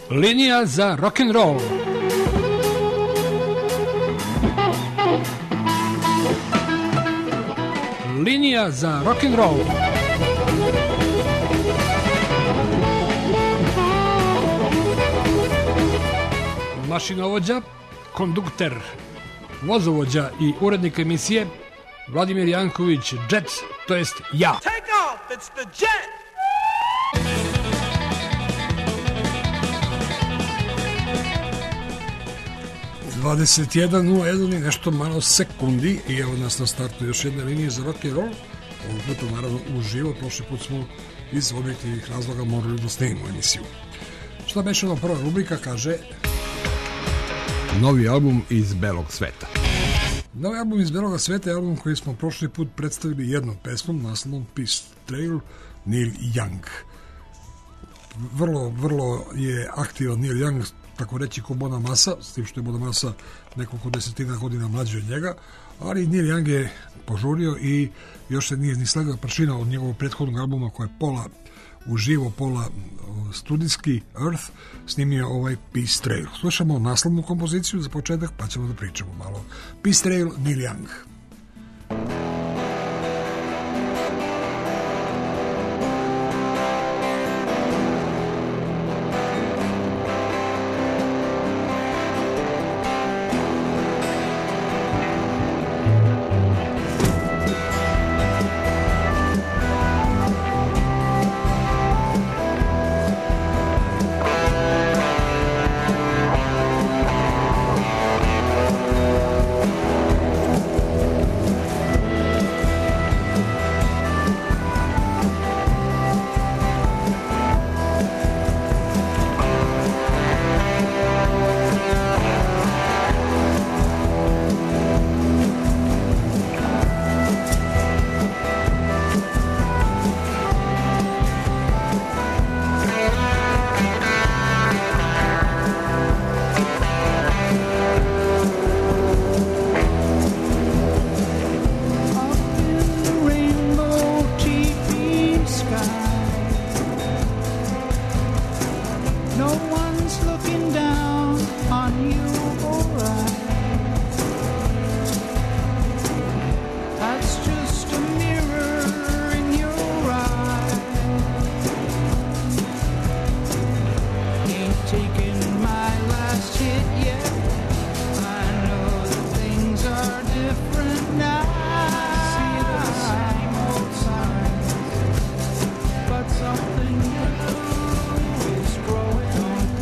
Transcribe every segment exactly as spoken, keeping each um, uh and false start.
Linija za rock'n'roll. Linija za rock'n'roll. Mašinovođa, kondukter, vozovođa i urednik emisije Vladimir Janković, Jet, to jest ja. Take off, it's the Jet! dvadeset jedan nula jedan i nešto malo sekundi i evo nas na startu još jedna linija za rock and roll. Ovog puta naravno uživo, prošli put smo iz objektivnih razloga morali da snimimo emisiju. Šta beše ona prva rubrika, kaže novi album iz belog sveta. Novi album iz belog sveta je album koji smo prošli put predstavili jednom pesmom naslovom Peace Trail, Neil Young. Vrlo, vrlo je aktivan Neil Young, tako reći ko Bonamassa, s tim što je Bonamassa nekoliko desetina godina mlađi od njega, ali Neil Young je požurio i još se nije ni slegla prašina od njegovog prethodnog albuma koje je pola uživo, pola studijski Earth, snimio ovaj Peace Trail. Slušamo naslovnu kompoziciju za početak, pa ćemo da pričamo malo. Peace Trail, Neil Young. Something new is growing on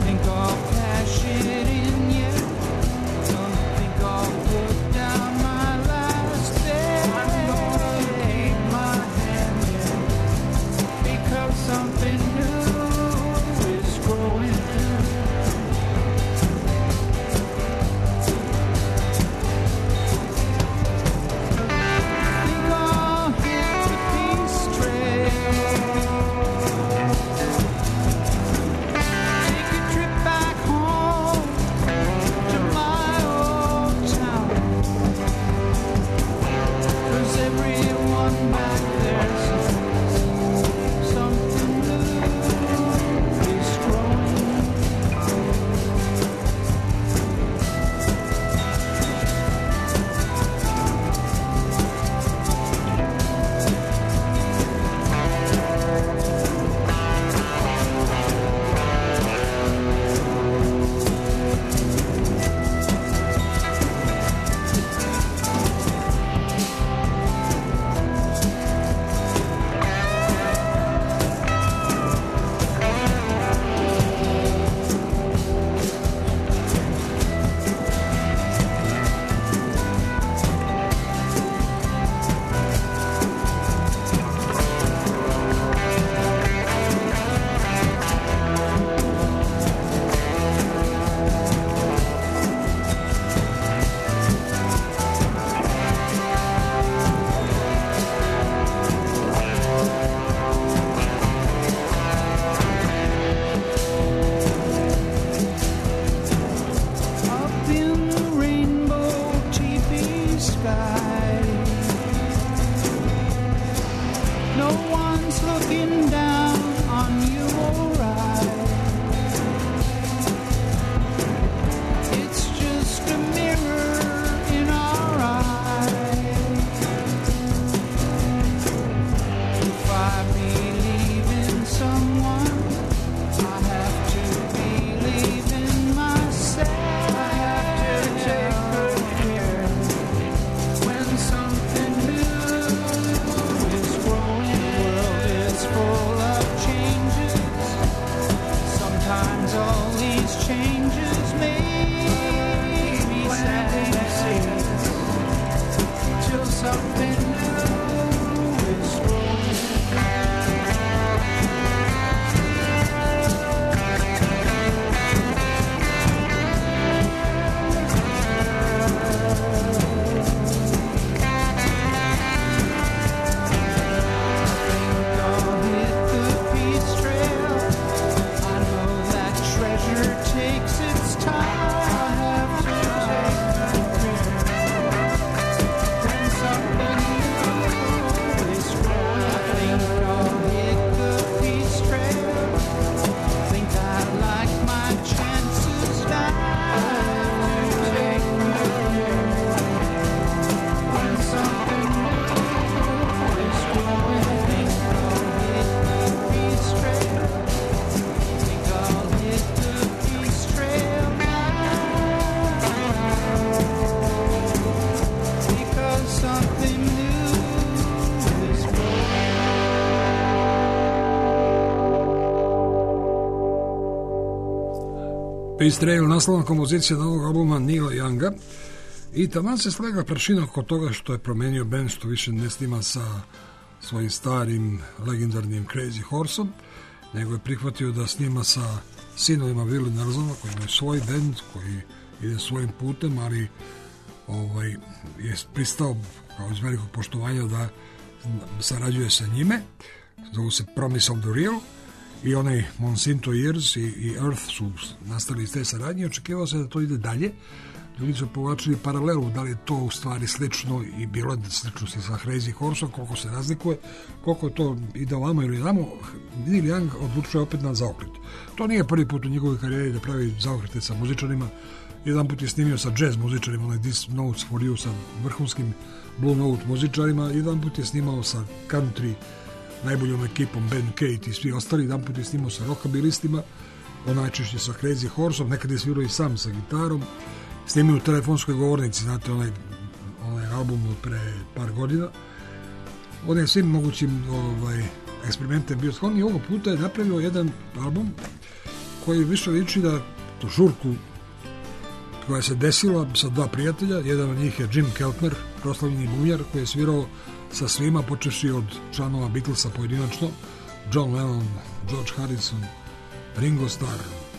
Peace Trail, naslovna kompozicija novog albuma Neila Younga, i taman se slega prašina oko toga što je promenio band, što više ne snima sa svojim starim legendarnim Crazy Horseom, nego je prihvatio da snima sa sinovima Willie Nelsona, koji imaju svoj band, koji ide svojim putem, ali ovaj, je pristao kao iz velikog poštovanja da sarađuje sa njime. Zovu se Promise of the Real, i onaj Monsanto Years i, i Earth su nastali iz te saradnje. Očekivao se da to ide dalje. Ljudi su povlačili paralelu, da li je to u stvari slično, i bilo je sličnosti sa Crazy Horseom, koliko se razlikuje, koliko je to ide ovamo ili namo. Neil Young odlučuje opet na zaokret. To nije prvi put u njegovoj karijeri da pravi zaokrete sa muzičarima. Jedan put je snimio sa jazz muzičarima, onaj This Notes for You, sa vrhunskim Blue Note muzičarima. Jedan put je snimao sa country najboljom ekipom, Ben Kate i svi ostali. Jedan put je snimao sa rockabilistima, on najčešće sa Crazy Horseom, nekad je svirao i sam sa gitarom. Snimio u telefonskoj govornici, znate, onaj, onaj album od pre par godina. On je svim mogućim ovaj, eksperimentem bio sklon, i ovog puta je napravio jedan album koji više liči da tu žurku koja se desila sa dva prijatelja. Jedan od njih je Jim Keltner, proslavljeni bumjar, koji je svirao sa svima, počeši od članova Beatlesa pojedinačno, John Lennon, George Harrison, Ringo Starr,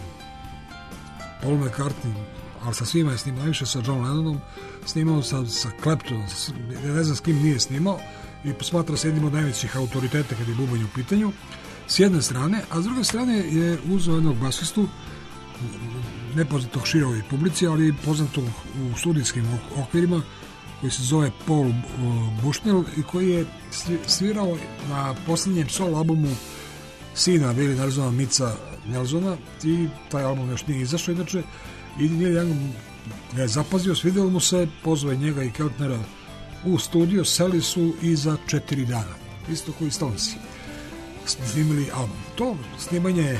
Paul McCartney, ali sa svima je snimao, najviše sa John Lennonom, snimao sa, sa Claptonom, ne znam s kim nije snimao, i smatra se jednim od najvećih autoriteta kad je bubanj u pitanju, s jedne strane, a s druge strane je uzeo jednog basistu, nepoznatog široj publici, ali poznatog u studijskim okvirima, koji se zove Paul Bushnell i koji je svirao na posljednjem solo albumu sina Willie Nelsona, Mitcha Nelsona, i taj album još nije izašao inače, i Neil Young ga je zapazio, svidjelo mu se, pozove njega i Keltnera u studio, seli su i za četiri dana, isto koji Stonesi, snimili album. To snimanje je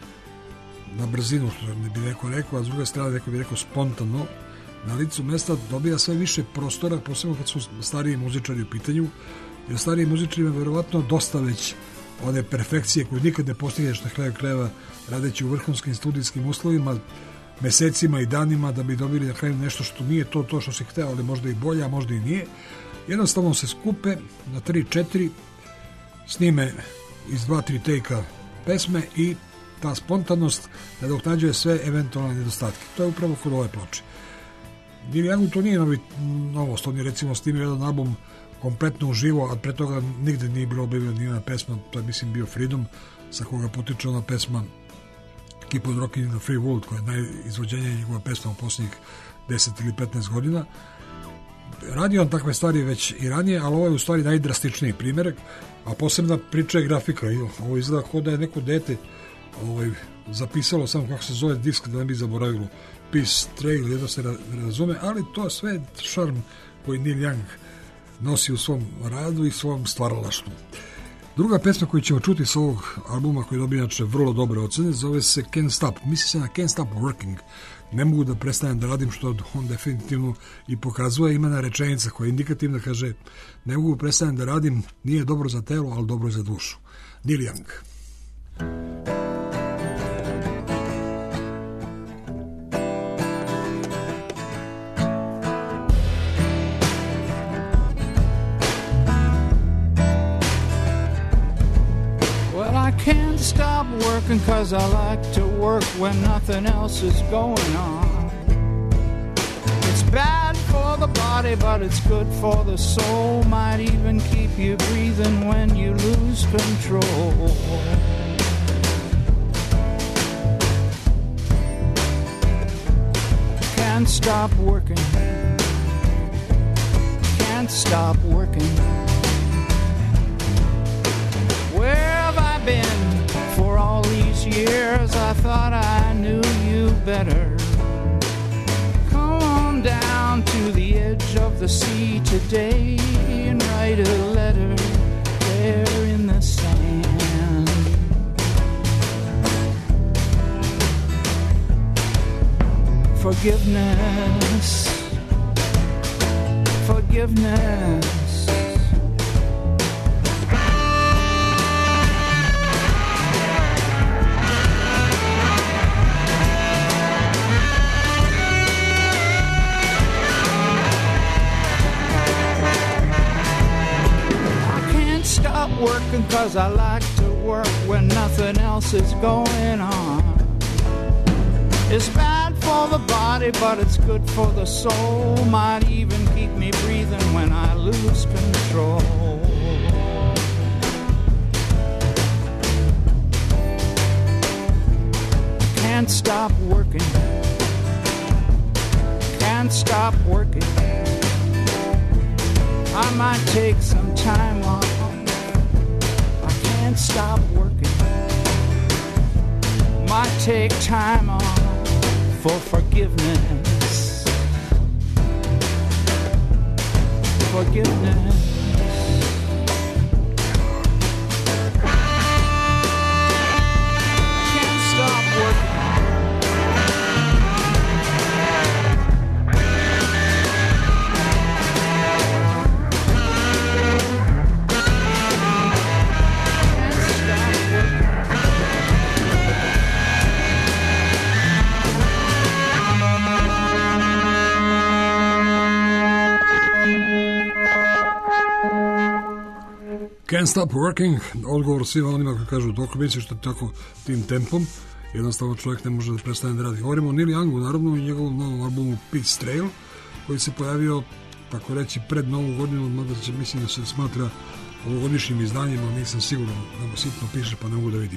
na brzinu, što ne bi neko rekao, a s druge strane neko bi rekao spontano, na licu mesta dobija sve više prostora, posebno kad su stariji muzičari u pitanju, jer stariji muzičari ima verovatno dosta već one perfekcije koju nikad ne postigneš na kraju krajeva radeći u vrhunskim studijskim uslovima, mesecima i danima, da bi dobili na kraju nešto što nije to, to što si hteo, ali možda i bolje, a možda i nije. Jednostavno se skupe na tri četiri, snime iz dva tri tejka pesme, i ta spontanost nadoknađuje sve eventualne nedostatke. To je upravo kod ove ploče. Neil Youngu to nije novi, novost, on je recimo snimio jedan album kompletno uživo, a pre toga nigde nije bilo objavljena ni jedna pesma, to je mislim bio Freedom, sa koga potiče ona pesma Keep on Rocking in the Free World, koja je najizvođenija njegova pesma u posljednjih deset ili petnaest godina. Radio on takve stvari već i ranije, ali ovo je u stvari najdrastičniji primjerak, a posebna priča je grafika. Ovo izgleda kao da je neko dete ovaj, zapisalo samo kako se zove disk, da ne bi zaboravilo. Peace Trail, jedno se razume, ali to je sve šarm koji Neil Young nosi u svom radu i svom stvaralaštvu. Druga pesma koju ćemo čuti s ovog albuma, koji dobija inače vrlo dobre ocene, zove se Can't Stop. Misli se na Can't Stop Working. Ne mogu da prestanem da radim, što on definitivno i pokazuje. Ima na rečenica koja je indikativna, kaže: ne mogu prestanem da radim, nije dobro za telo, ali dobro za dušu. Neil Young. Can't stop working 'cause I like to work when nothing else is going on. It's bad for the body, but it's good for the soul. Might even keep you breathing when you lose control. Can't stop working. Can't stop working. Where have I been for all these years? I thought I knew you better. Come on down to the edge of the sea today and write a letter there in the sand. Forgiveness, forgiveness. 'cause I like to work when nothing else is going on. It's bad for the body, but it's good for the soul. Might even keep me breathing when I lose control. Can't stop working. Can't stop working. I might take some time off. I can't stop working. Might take time off for forgiveness. Forgiveness. Can't stop working. Can't Stop Working, odgovor svima onima koji kažu dok misliš što tako tim tempom, jednostavno čovjek ne može da prestane da radi. Govorimo o Neil Youngu, naravno, i njegovom novom albumu Pete's Trail, koji se pojavio, tako reći, pred novu godinu, mada će, mislim da se smatra ovogodišnjim izdanjima, nisam siguran da mu sitno piše, pa ne mogu da vidim.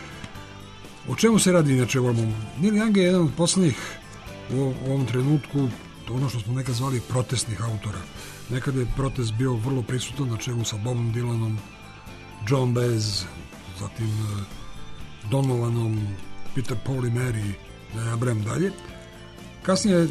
O čemu se radi inače u albumu? Neil Young je jedan od poslednjih u ovom trenutku, ono što smo nekad zvali protestnih autora. Nekada je protest bio vrlo prisutan na čelu sa Bobom Dylanom, John Baez, zatim Donovanom, Peter Paul i Mary, da ne nabrajam dalje. Kasnije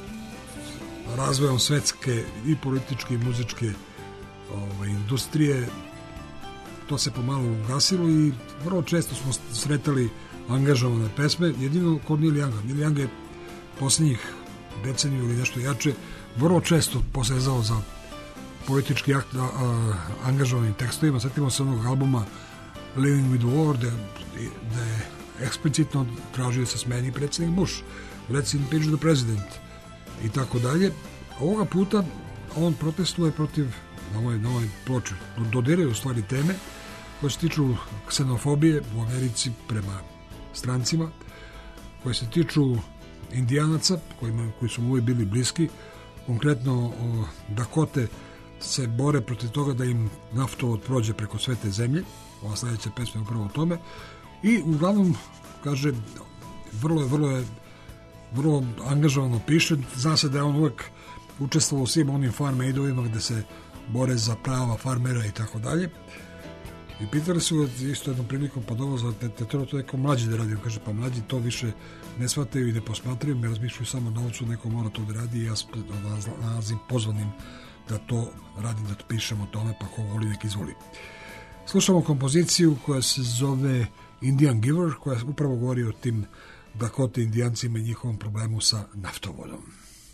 razvojom svetske i političke i muzičke ove, industrije to se pomalo ugasilo i vrlo često smo sretali angažovane pesme, jedino kod Neil Younga. Neil Young je posljednjih deceniju ili nešto jače vrlo često posezao za politički akt, a, a, angažovanim tekstovima. Sjetimo se onog albuma Living with the War, gde, gde je eksplicitno tražio da se smeni predsjednik Bush, let's impeach the president i tako dalje. Ovoga puta on protestuje protiv, na ovoj, na ovoj ploči, dodiraju u stvari teme koje se tiču ksenofobije u Americi prema strancima, koje se tiču Indijanaca, kojima, koji su mu uvijek bili bliski. Konkretno o, Dakote se bore protiv toga da im naftovod prođe preko sve te zemlje. Ova sljedeća pesma je upravo o tome. I uglavnom, kaže, vrlo je, vrlo je vrlo angažovano piše. Zna se da je on uvijek učestvovao u svim onim farm aidovima gde se bore za prava farmera i tako dalje. I pitali su ga isto jednom prilikom, pa dobro, za te, te, to je neko mlađi da radi. On kaže, pa mlađi to više ne shvataju i ne posmatraju, ne razmišljaju samo na novcu, neko mora to da radi i ja nalazim pozvanim da to radim, da to pišem o tome, pa ko voli nek izvoli. Slušamo kompoziciju koja se zove Indian Giver, koja upravo govori o tim Dakota Indijancima i njihovom problemu sa naftovodom.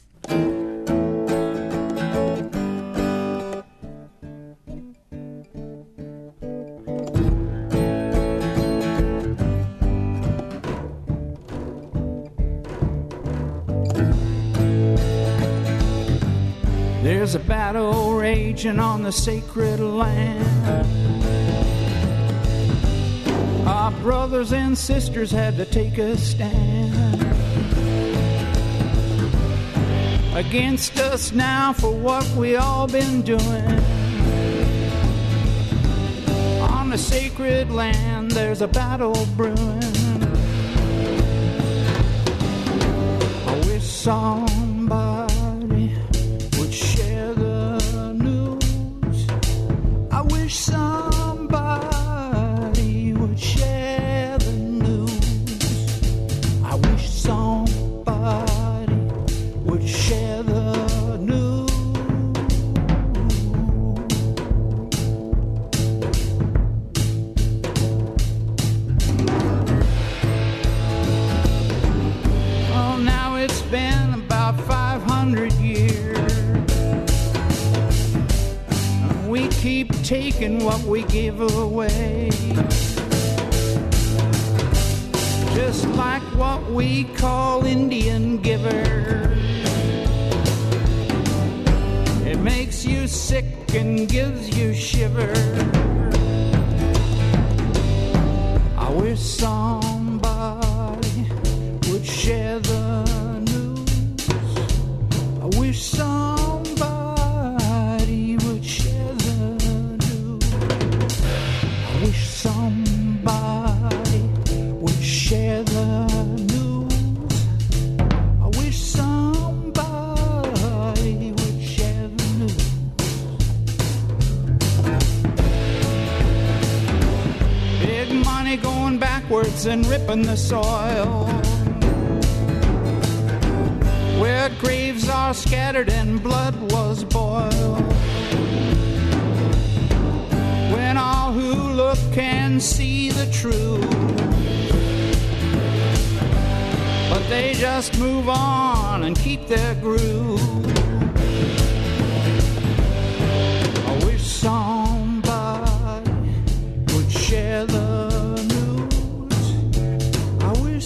There's a battle raging on the sacred land. Our brothers and sisters had to take a stand against us now for what we all been doing. On the sacred land there's a battle brewing. I wish somebody would share the news. I wish somebody would share the news. I wish somebody would share the news. Oh, now it's been about five hundred years. We keep taking what we give away, just like what we call Indian giver. It makes you sick and gives you shiver. wish somebody would share the news. I wish somebody would share the news. I wish somebody would share the news. I wish somebody would share the news. Big money going backwards and ripping the soil, where graves are scattered and blood was boiled. When all who look can see the truth, but they just move on and keep their groove. I wish somebody would share the news. I wish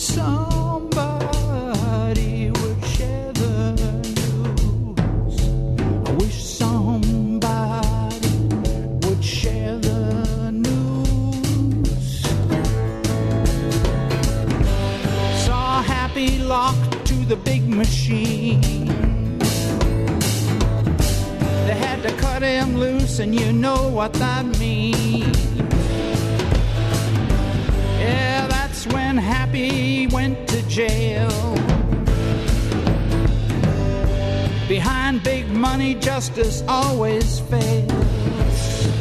somebody would share the news. I wish somebody would share the news. Saw Happy locked to the big machine. They had to cut him loose, and you know what that means. Yeah, that's when Happy went to jail. Behind big money, justice always fails.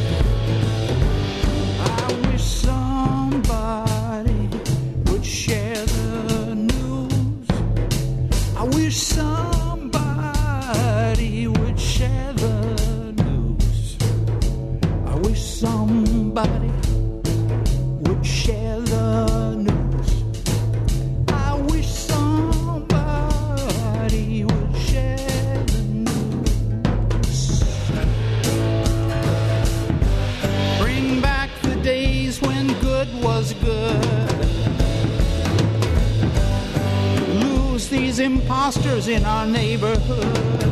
I wish somebody would share the news. I wish somebody would share the news. I wish somebody would share the news. I wish somebody would share the news. Bring back the days when good was good. Lose these imposters in our neighborhood.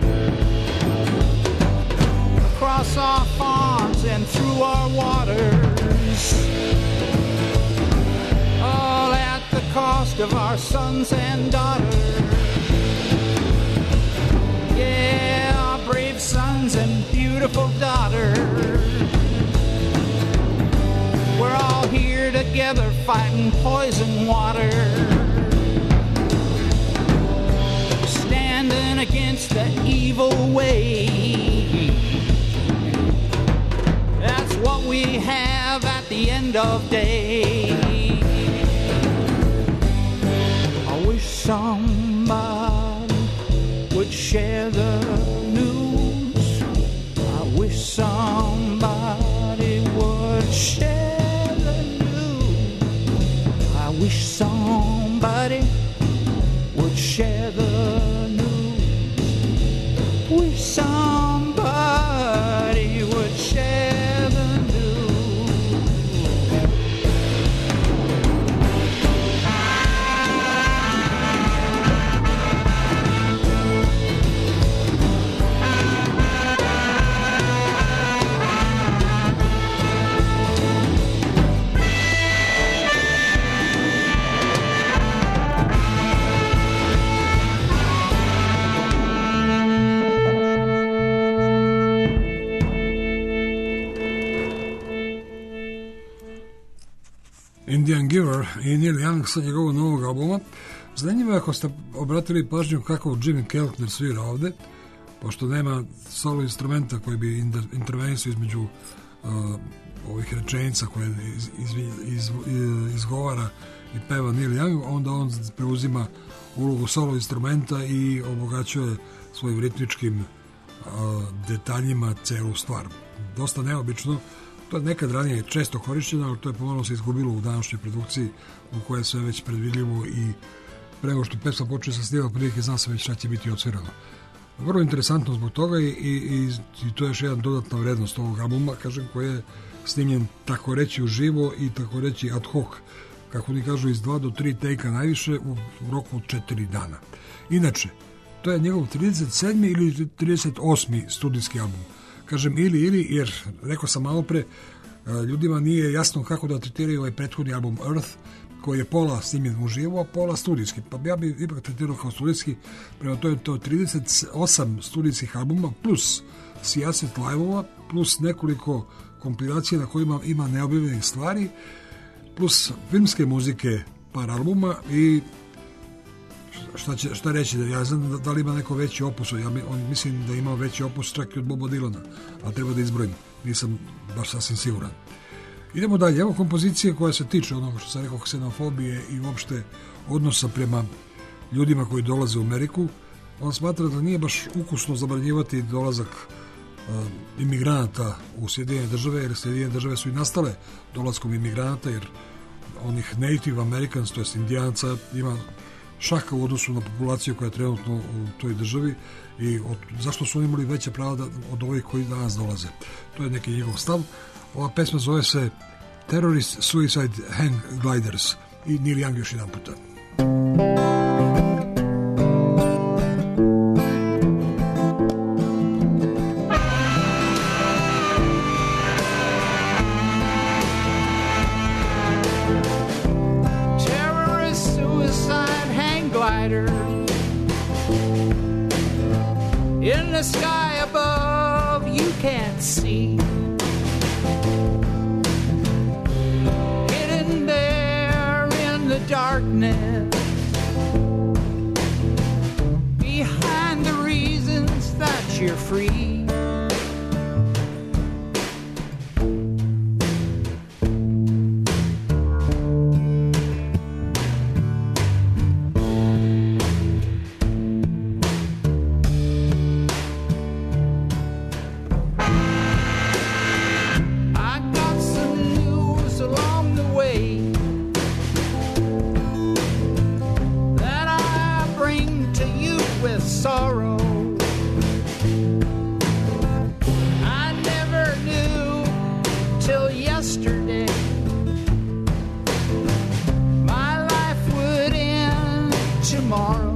Across our farms and through our waters, all at the cost of our sons and daughters. Yeah, our brave sons and beautiful daughters. We're all here together fighting poison water, standing against the evil way. That's what we have at the end of day. I wish somebody would share the news. I wish somebody would share the news. I wish somebody would share the news. Wish somebody would share the news. Indian Giver i Neil Young sa njegovog novog albuma. Zanimljivo je ako ste obratili pažnju kako Jimmy Keltner svira ovde, pošto nema solo instrumenta koji bi intervenisao između uh, ovih rečenica koje iz, iz, iz, izgovara i peva Neil Young, onda on preuzima ulogu solo instrumenta i obogaćuje svojim ritmičkim uh, detaljima celu stvar. Dosta neobično. To je nekad ranije često korišćeno, ali to je pomalo se izgubilo u današnjoj produkciji u kojoj je sve već predvidljivo i pre nego što pesma počne sa snima prilike zna se već šta će biti odsvirano. Vrlo interesantno zbog toga i, i, i to je još jedna dodatna vrednost ovog albuma, kažem, koji je snimljen tako reći uživo i tako reći ad hoc, kako oni kažu iz dva do tri tejka najviše u roku od četiri dana. Inače, to je njegov trideset sedmi ili trideset osmi studijski album. Kažem ili ili, jer rekao sam malo pre, ljudima nije jasno kako da tretiraju ovaj prethodni album Earth, koji je pola snimljen uživo, a pola studijski. Pa ja bih ipak tretirao kao studijski, prema to je to trideset osam studijskih albuma, plus sijaset live-ova, plus nekoliko kompilacija na kojima ima neobjavljenih stvari, plus filmske muzike, par albuma i šta, će, šta reći, da ja znam da, da li ima neko veći opus, ja on, mislim da ima veći opus čak i od Boba Dylana, a treba da izbrojim, nisam baš sasvim siguran. Idemo dalje, evo kompozicije koja se tiče onoga što sam rekao, ksenofobije i uopšte odnosa prema ljudima koji dolaze u Ameriku. On smatra da nije baš ukusno zabranjivati dolazak uh, imigranata u Sjedinjene države, jer Sjedinjene države su i nastale dolaskom imigranata, jer onih Native Americans, to jest Indijanca, ima šaka u odnosu na populaciju koja je trenutno u toj državi i od, zašto su oni imali veće prava da, od ovih koji danas dolaze. To je neki njegov stav. Ova pesma zove se Terrorist Suicide Hang Gliders i Neil Young još jedan puta. Terrorist suicide hang glider in the sky above you can't see. Darkness behind the reasons that you're free. I got some news along the way with sorrow. I never knew till yesterday my life would end tomorrow.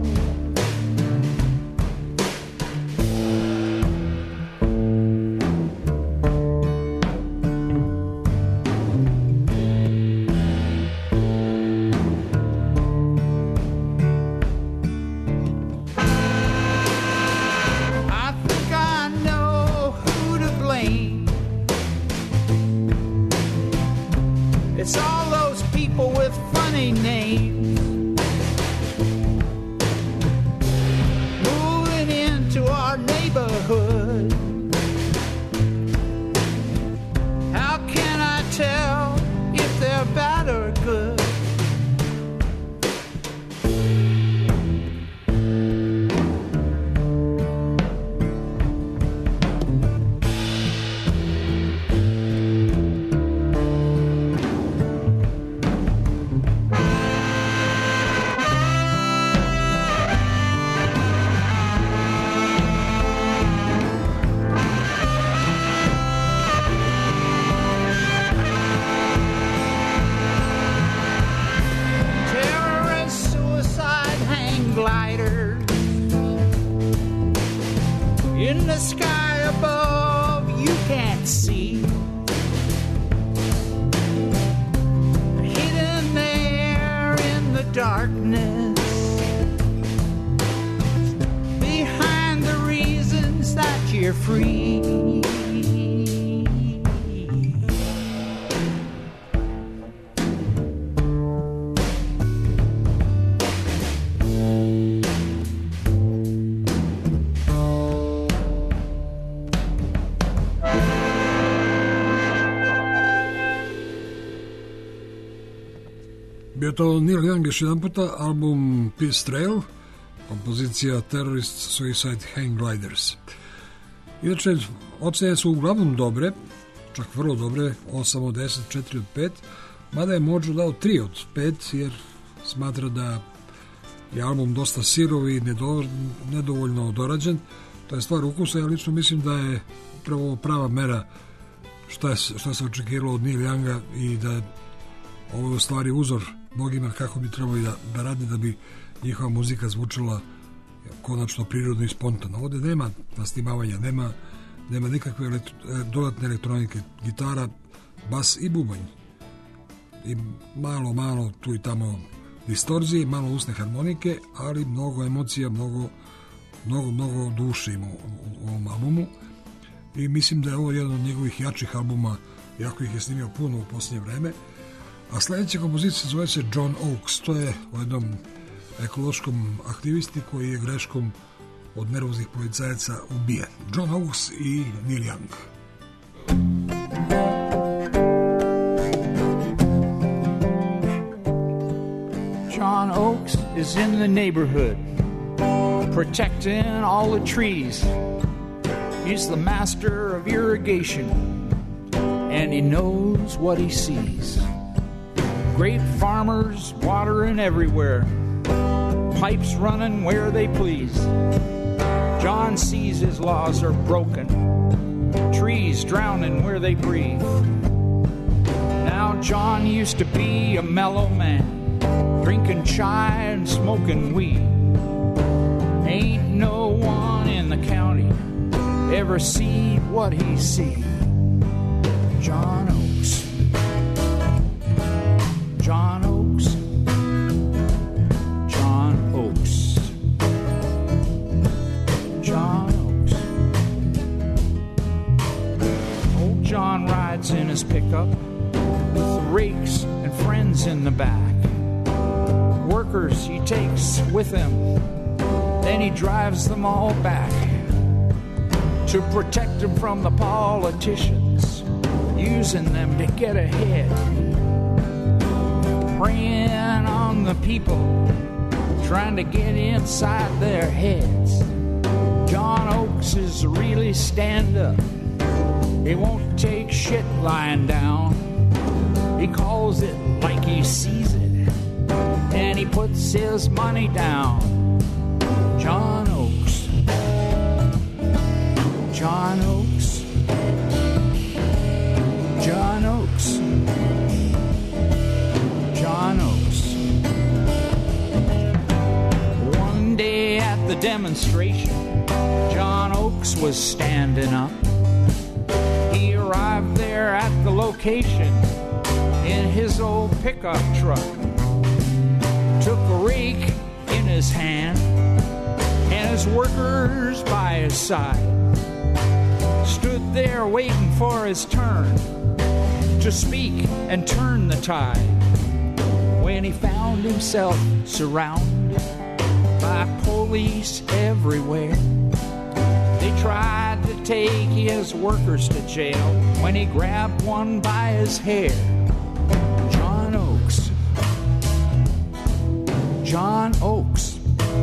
It's all those people with funny names moving into our neighborhood. How can I tell if they're bad or good? In the sky above you can't see, hidden there in the darkness, behind the reasons that you're free. Bio to Neil Young još jedan puta, album Peace Trail, kompozicija Terrorist Suicide Hang Gliders. Inače, ocene su uglavnom dobre, čak vrlo dobre, osam od deset, četiri od pet, mada je Mojo dao tri od pet, jer smatra da je album dosta sirov i nedo, nedovoljno dorađen. To je stvar ukusa, ja lično mislim da je upravo prava mera šta, je, šta se očekivalo od Neil Younga i da ovo je u stvari uzor mnogima kako bi trebali da, da rade da bi njihova muzika zvučala konačno prirodno i spontano. Ovdje nema nasnimavanja, nema, nema nikakve elektro, dodatne elektronike. Gitara bas i bubanj. I malo, malo tu i tamo distorzije, malo usne harmonike, ali mnogo emocija, mnogo, mnogo, mnogo duše ima u, u ovom albumu. I mislim da je ovo jedan od njegovih jačih albuma, jako ih je snimio puno u posljednje vreme. A sljedeća kompozicija zove se John Oakes, to je o jednom ekološkom aktivisti koji je greškom od nervoznih policajaca ubijen. John Oakes i Neil Young. John Oakes is in the neighborhood, protecting all the trees. He's the master of irrigation, and he knows what he sees. Great farmers watering everywhere, pipes running where they please. John sees his laws are broken, trees drowning where they breathe. Now John used to be a mellow man, drinking chai and smoking weed. Ain't no one in the county ever see what he see. John Oakes, John Oakes, John Oakes, John Oakes. Old John rides in his pickup with rakes and friends in the back. Workers he takes with him, then he drives them all back to protect them from the politicians, using them to get ahead, preying on the people, trying to get inside their heads. John Oakes is really stand up, he won't take shit lying down. He calls it like he sees it, and he puts his money down. John Oakes, John Oakes, John Oakes, John Oakes. One day at the demonstration, John Oakes was standing up. He arrived there at the location in his old pickup truck, took a rake in his hand and his workers by his side stood there waiting for his turn to speak and turn the tide. When he found himself surrounded by police everywhere, they tried to take his workers to jail when he grabbed one by his hair. John Oakes, John Oakes,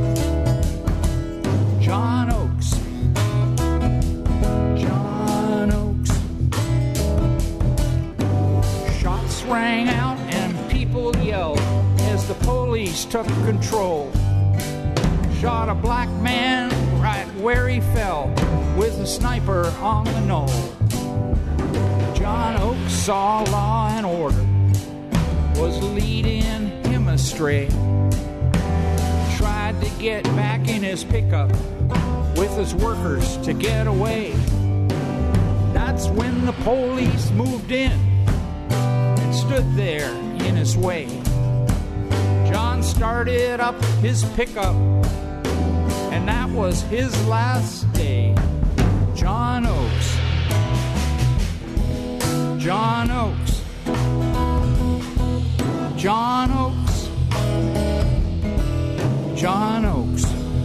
John Oakes, John Oakes. Shots rang out and people yelled as the police took control. Shot a black man right where he fell with a sniper on the knoll. John Oakes saw law and order was leading him astray. Tried to get back in his pickup with his workers to get away. That's when the police moved in and stood there in his way. John started up his pickup, and that was his last day. John Oakes, John Oakes, John Oakes, John Oakes.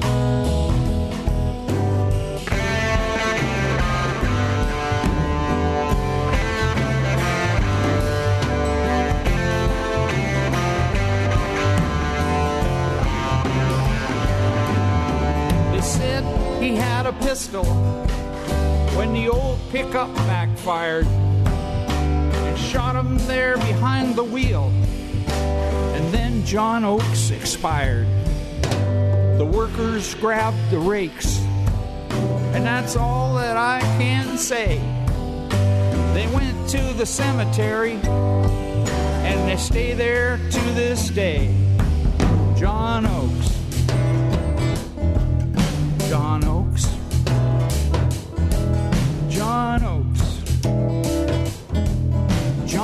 They said he had a pistol when the old pickup backfired and shot him there behind the wheel. And then John Oakes expired. The workers grabbed the rakes, and that's all that I can say. They went to the cemetery, and they stay there to this day. John Oakes, John Oakes, John Oakes,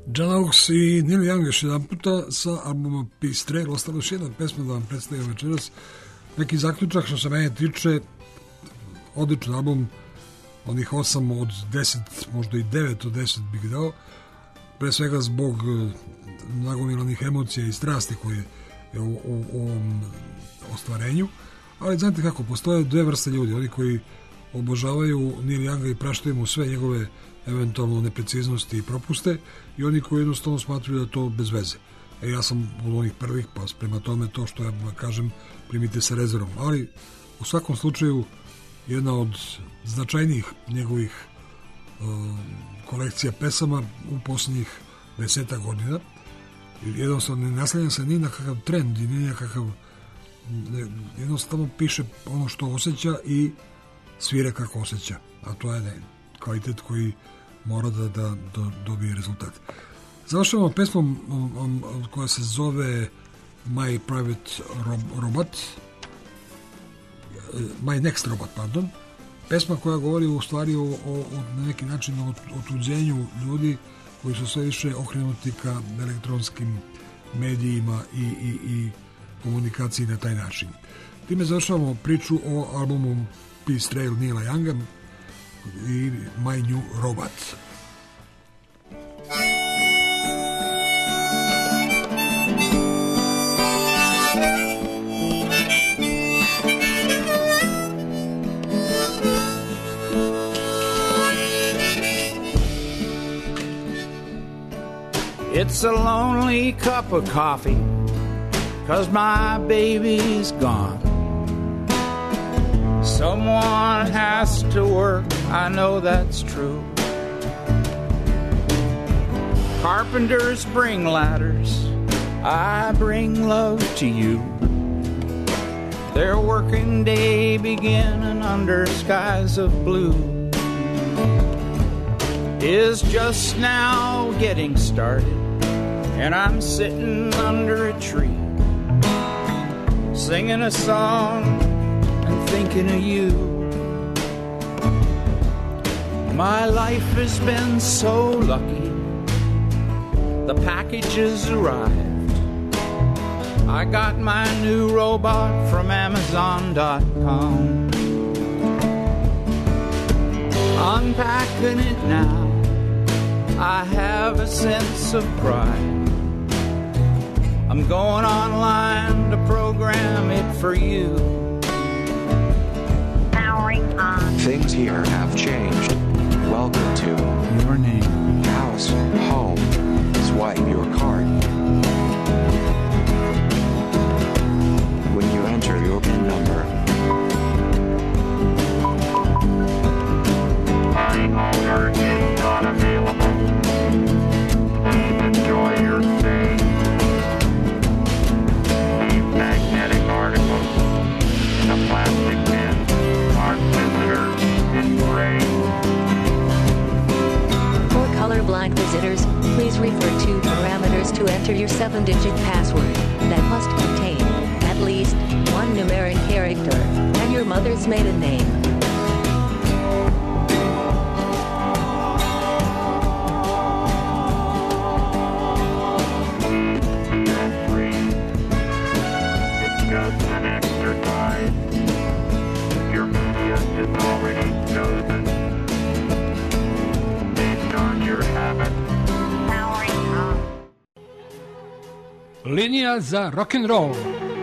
John Oates i Neil Young još jedan puta sa albumom Peace Trail. Ostalo još jedna pesma da vam predstavim večeras. Neki zaključak što se mene tiče, odličan album, onih osam od deset, možda i devet od deset bih dao, pre svega zbog nagomilanih emocija i strasti koje je u, u, u ovom ostvarenju, ali znate kako, postoje dve vrste ljudi, oni koji obožavaju Neil Younga i praštaju mu sve njegove eventualno nepreciznosti i propuste i oni koji jednostavno smatruju da to bez veze. E, ja sam od onih prvih, pa prema tome to što ja kažem primite sa rezervom, ali u svakom slučaju jedna od značajnijih njegovih uh, kolekcija pesama u posljednjih deseta godina. Jednostavno ne naslanja se ni na kakav trend i ni na kakav, ne, jednostavno piše ono što osjeća i svira kako osjeća, a to je ne, kvalitet koji mora da, da, da dobije rezultat. Završavamo pesmom um, um, koja se zove My Private Rob- Robot My Next Robot, pardon. Pesma koja govori u stvari o, o, o na neki način o otuđenju ljudi koji su sve više okrenuti ka elektronskim medijima i, i, i komunikaciji na taj način. Time završavamo priču o albumu Peace Trail Neila Younga i My New Robot. It's a lonely cup of coffee, 'cause my baby's gone. Someone has to work, I know that's true. Carpenters bring ladders, I bring love to you. Their working day beginning under skies of blue is just now getting started, and I'm sitting under a tree, singing a song and thinking of you. My life has been so lucky, the packages arrived. I got my new robot from Amazon dot com. Unpacking it now, I have a sense of pride. I'm going online to program it for you. Powering on. Things here have changed. Welcome to Your name. House, Home. Swipe your card. When you enter your PIN number, Owner is not available. Please enjoy your stay. These magnetic articles in a plastic bin are visitors in gray. For colorblind visitors, please refer to parameters to enter your seven-digit password that must contain at least one numeric character and your mother's maiden name. Linija za rock'n'roll.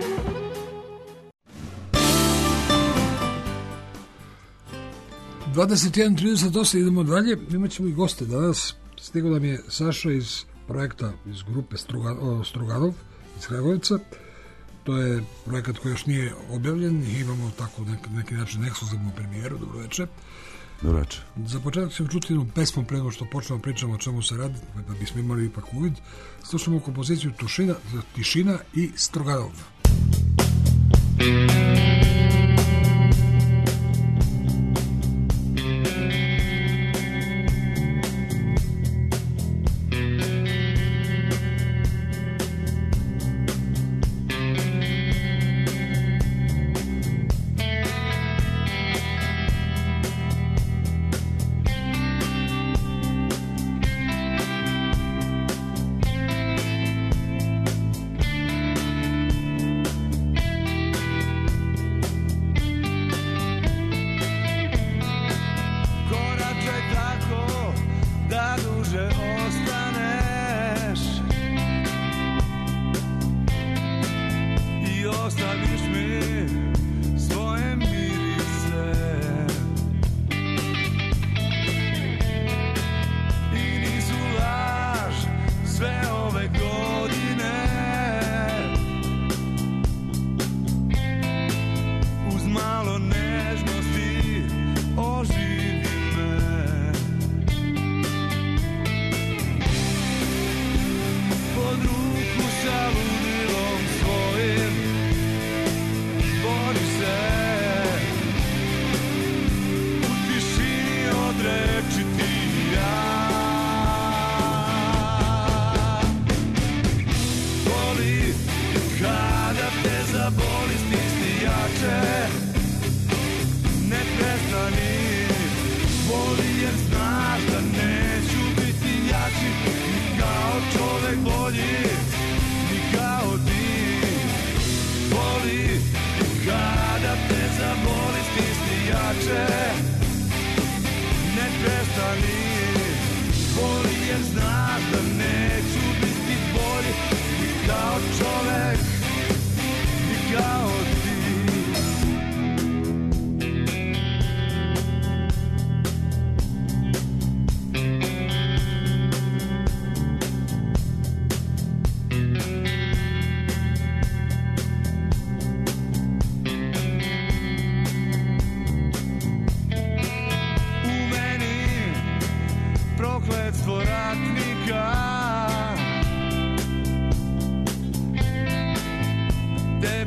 dvadeset jedan trideset osam, idemo dalje. Imat ćemo i goste danas. Stigo nam je Saša iz projekta, iz grupe Struga, o, Struganov iz Kragovica. To je projekat koji još nije objavljen i imamo tako nek, neki način ekskluzivnu premijeru. Dobro večer. Dobro večer. Za početak ćemo čuti jednu pesmu pre nego što počnemo pričamo o čemu se radi, da bismo imali ipak uvid. Slušamo kompoziciju Tušina, Tišina i Struganov.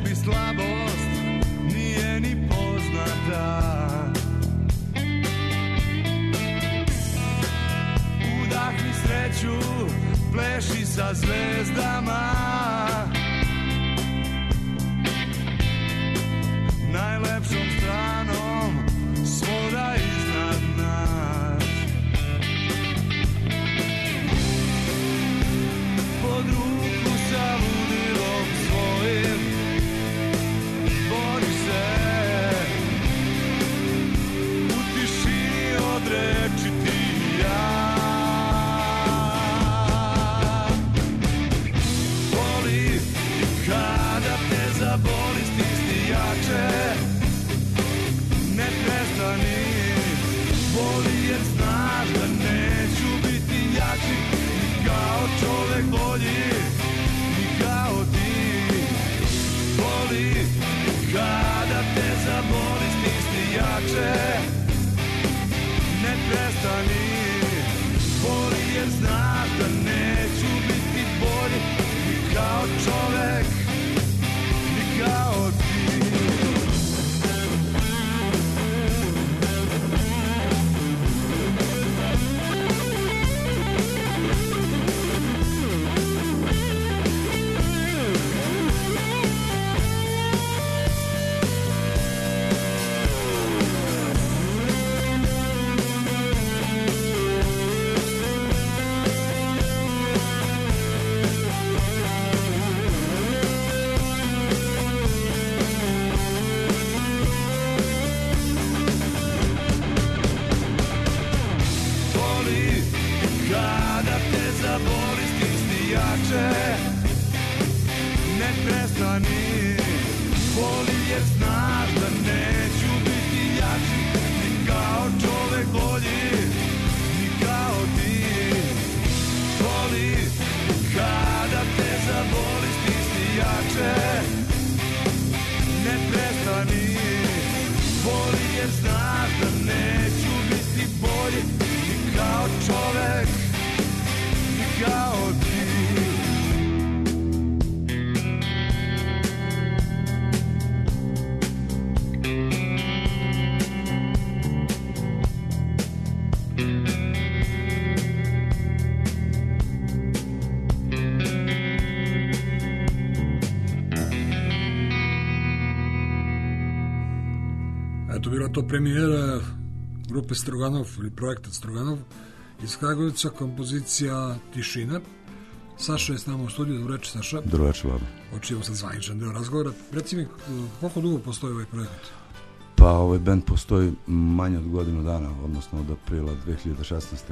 tebi slabost nije ni poznata. Udahni sreću, pleši sa zvezdama. Najlepšom stranom svoda iznad nas. Pod ruku sa ludilom svojim bori se, u tišini od reči ti i ja. Boli i kada te zaboli, stisni jače, ne prestani. Boli jer znaš da neću biti jači, ni kao čovek bolji, ni kao ti. Boli kada te zaboli, stisni jače, ne prestani. Boli jer znaš da neću biti bolji, ni kao čovek, ni kao ti. Ne prestani, boli jer znaš da neću biti jači, ni kao čovek bolji, ni kao ti. Boli kada te zaboli, stisni jače, ne prestani. Boli jer znaš da neću biti bolji, ni kao čovek, ni kao ti. Bila to premijera grupe Stroganov ili projekta Stroganov iz Kragujevca, kompozicija Tišina. Saša je s nama u studiju. Dobro večer, Saša. Dobro večer, Vlado. Očijemo sad zvaničan deo razgovora. Reci mi, koliko dugo postoji ovaj projekat? Pa ovaj band postoji manje od godinu dana, odnosno od aprila dve hiljade šesnaeste.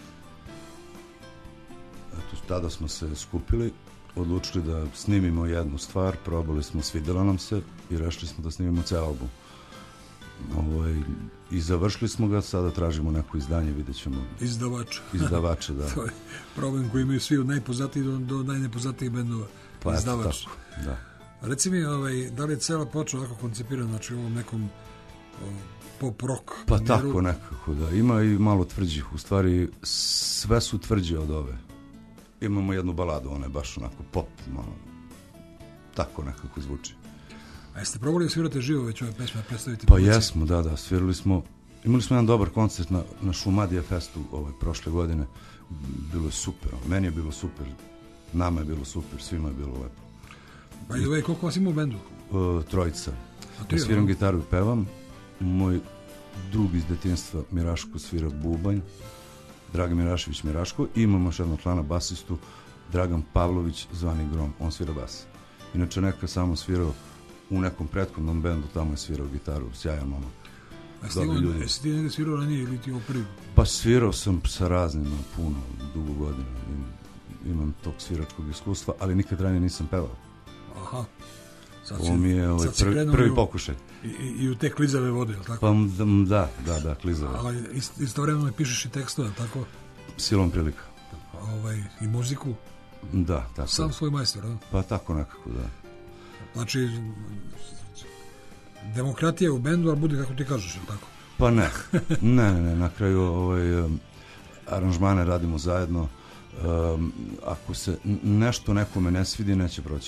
Eto, tada smo se skupili, odlučili da snimimo jednu stvar, probali smo, svidjela nam se i rešili smo da snimimo ceo album. Ovaj, i završili smo ga, sada tražimo neko izdanje, vidjet ćemo. Izdavača. Izdavača, da. To je problem koji imaju svi od najpoznatijih do, do najnepoznatijih bendova. Pa Izdavač. Eto, tako, da. Reci mi, ovaj, da li je cela ploča ovako koncipirana, znači u ovom nekom o, pop rock? Pa mjeru? Tako nekako, da. Ima i malo tvrđih, u stvari sve su tvrđe od ove. Imamo jednu baladu, ona je baš onako pop, malo, tako nekako zvuči. A jeste probali da svirate živo već ove pesme predstaviti? Pa jesmo, da, da, svirali smo, imali smo jedan dobar koncert na, na Šumadija festu ovaj, prošle godine, bilo je super, meni je bilo super, nama je bilo super, svima je bilo lepo. Pa i ovaj, koliko vas ima u bendu? Uh, trojica. Ja sviram gitaru i pevam, moj drug iz detinjstva Miraško svira bubanj, Dragan Mirašević Miraško, i imamo još jednog člana basistu, Dragan Pavlović zvani Grom, on svira bas. Inače neka samo svirao u nekom prethodnom bendu, tamo je svirao gitaru, sjajan momak. A jesi ti negdje svirao ranije ili ti ovo prvi? Pa svirao sam sa raznima puno, dugo godina. Imam tog sviračkog iskustva, ali nikad ranije nisam pevao. Aha. Sad Ovo mi je ovaj prvi, prvi pokušaj. I, i, I u te klizave vode, ili tako? Pa da, da, da, klizave. Ali istovremeno pišeš i tekstove, tako? Silom prilika. Ovaj, I muziku? Da, tako. Sam svoj majstor, da? Pa tako nekako, da. Znači, demokratija u bendu, ali bude kako ti kažeš, ili tako? Pa ne, ne, ne, ne, na kraju ovaj, aranžmane radimo zajedno. Um, ako se nešto nekome ne svidi, neće proći.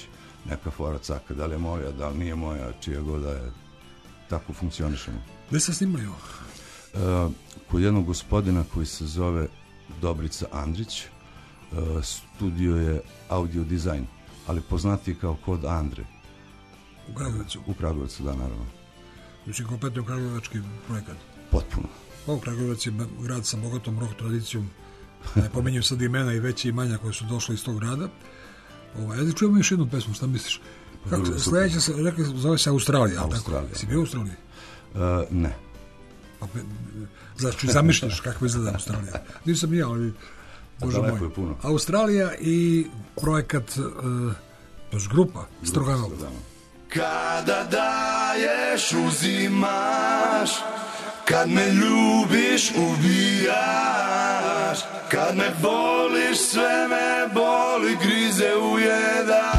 neka fora caka, da li je moja, da li nije moja, čija god da je, tako funkcionišemo. Gde se snimaju? Uh, kod jednog gospodina koji se zove Dobrica Andrić, uh, studio je audio dizajn, ali poznati kao Kod Andre. U Kragujevcu? U Kragujevcu, da, naravno. Znači, kompletno kragujevački projekat? Potpuno. Ovo Kragujevac je grad sa bogatom rock tradicijom, ne pominjem sad imena i veće imanja koje su došle iz tog grada. Ovaj, ajde čujemo još jednu pesmu, šta misliš? Kako, sledeća se, rekli, zove se Australija, Australija. Tako? Si bio u Australiji? Uh, ne. Pa, znači, zamišljaš kako izgleda Australija. Nisam ja, ali Bože moj. Je puno. Australija i projekat uh, baš grupa Stroganov. Kada daješ, uzimaš, kad me ljubiš, ubijaš, kad me voliš, sve me boli, grize ujeda.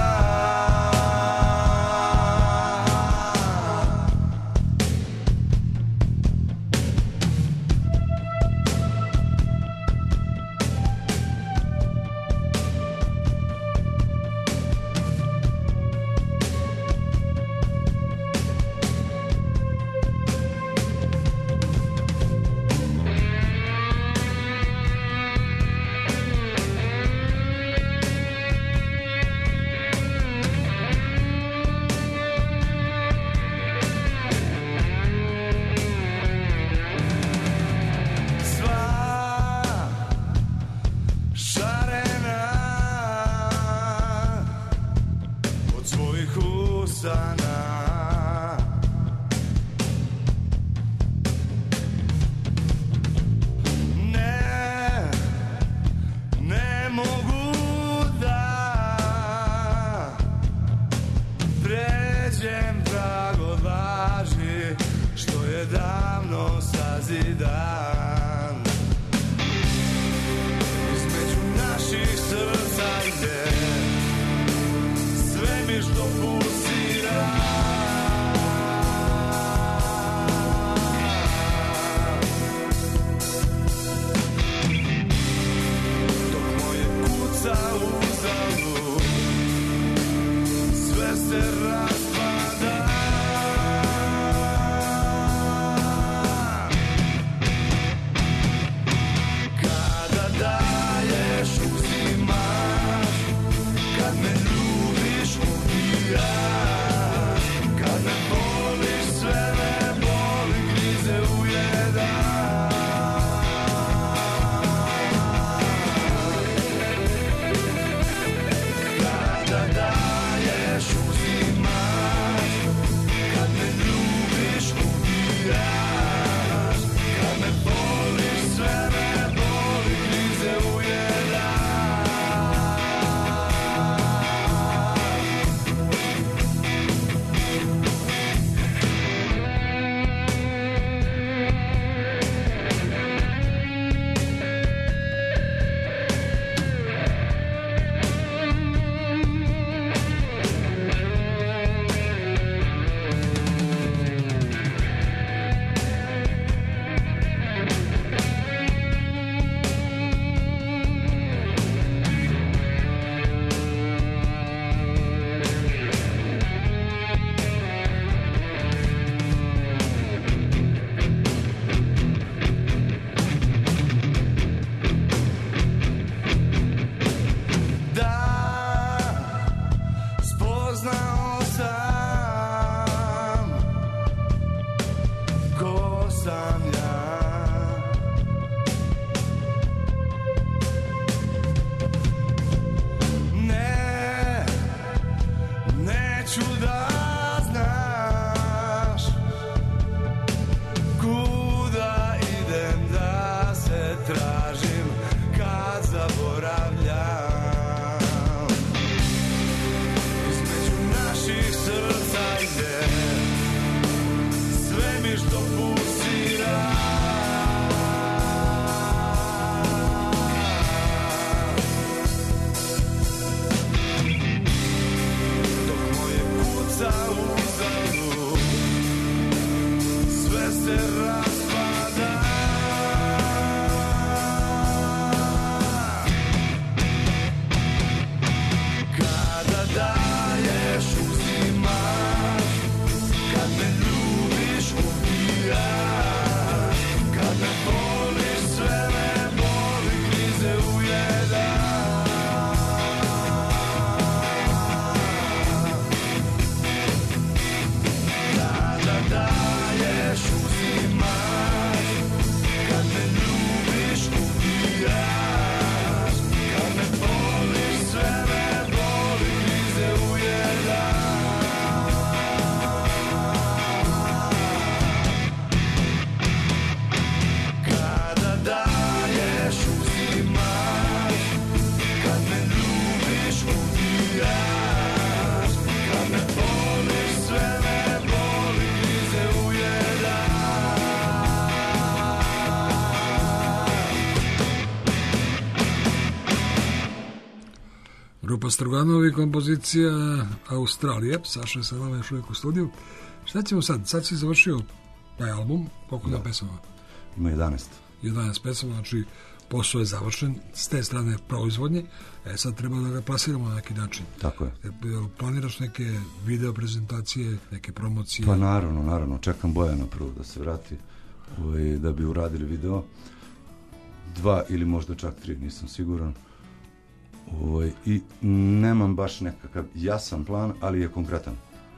Grupa Stroganovi, kompozicija Australije. Saša je sa nama još uvijek u studiju. Šta ćemo sad? Sad si završio taj album, koliko da pesama? Ima jedanaest. jedanaest pesama, znači posao je završen, s te strane proizvodnje, e sad treba da ga plasiramo na neki način. Tako je. E, planiraš neke video prezentacije, neke promocije? Pa naravno, naravno, čekam Bojana prvo da se vrati, ovaj, da bi uradili video. Dva ili možda čak tri, nisam siguran. Ovaj, i nemam baš nekakav jasan plan, ali je konkretan.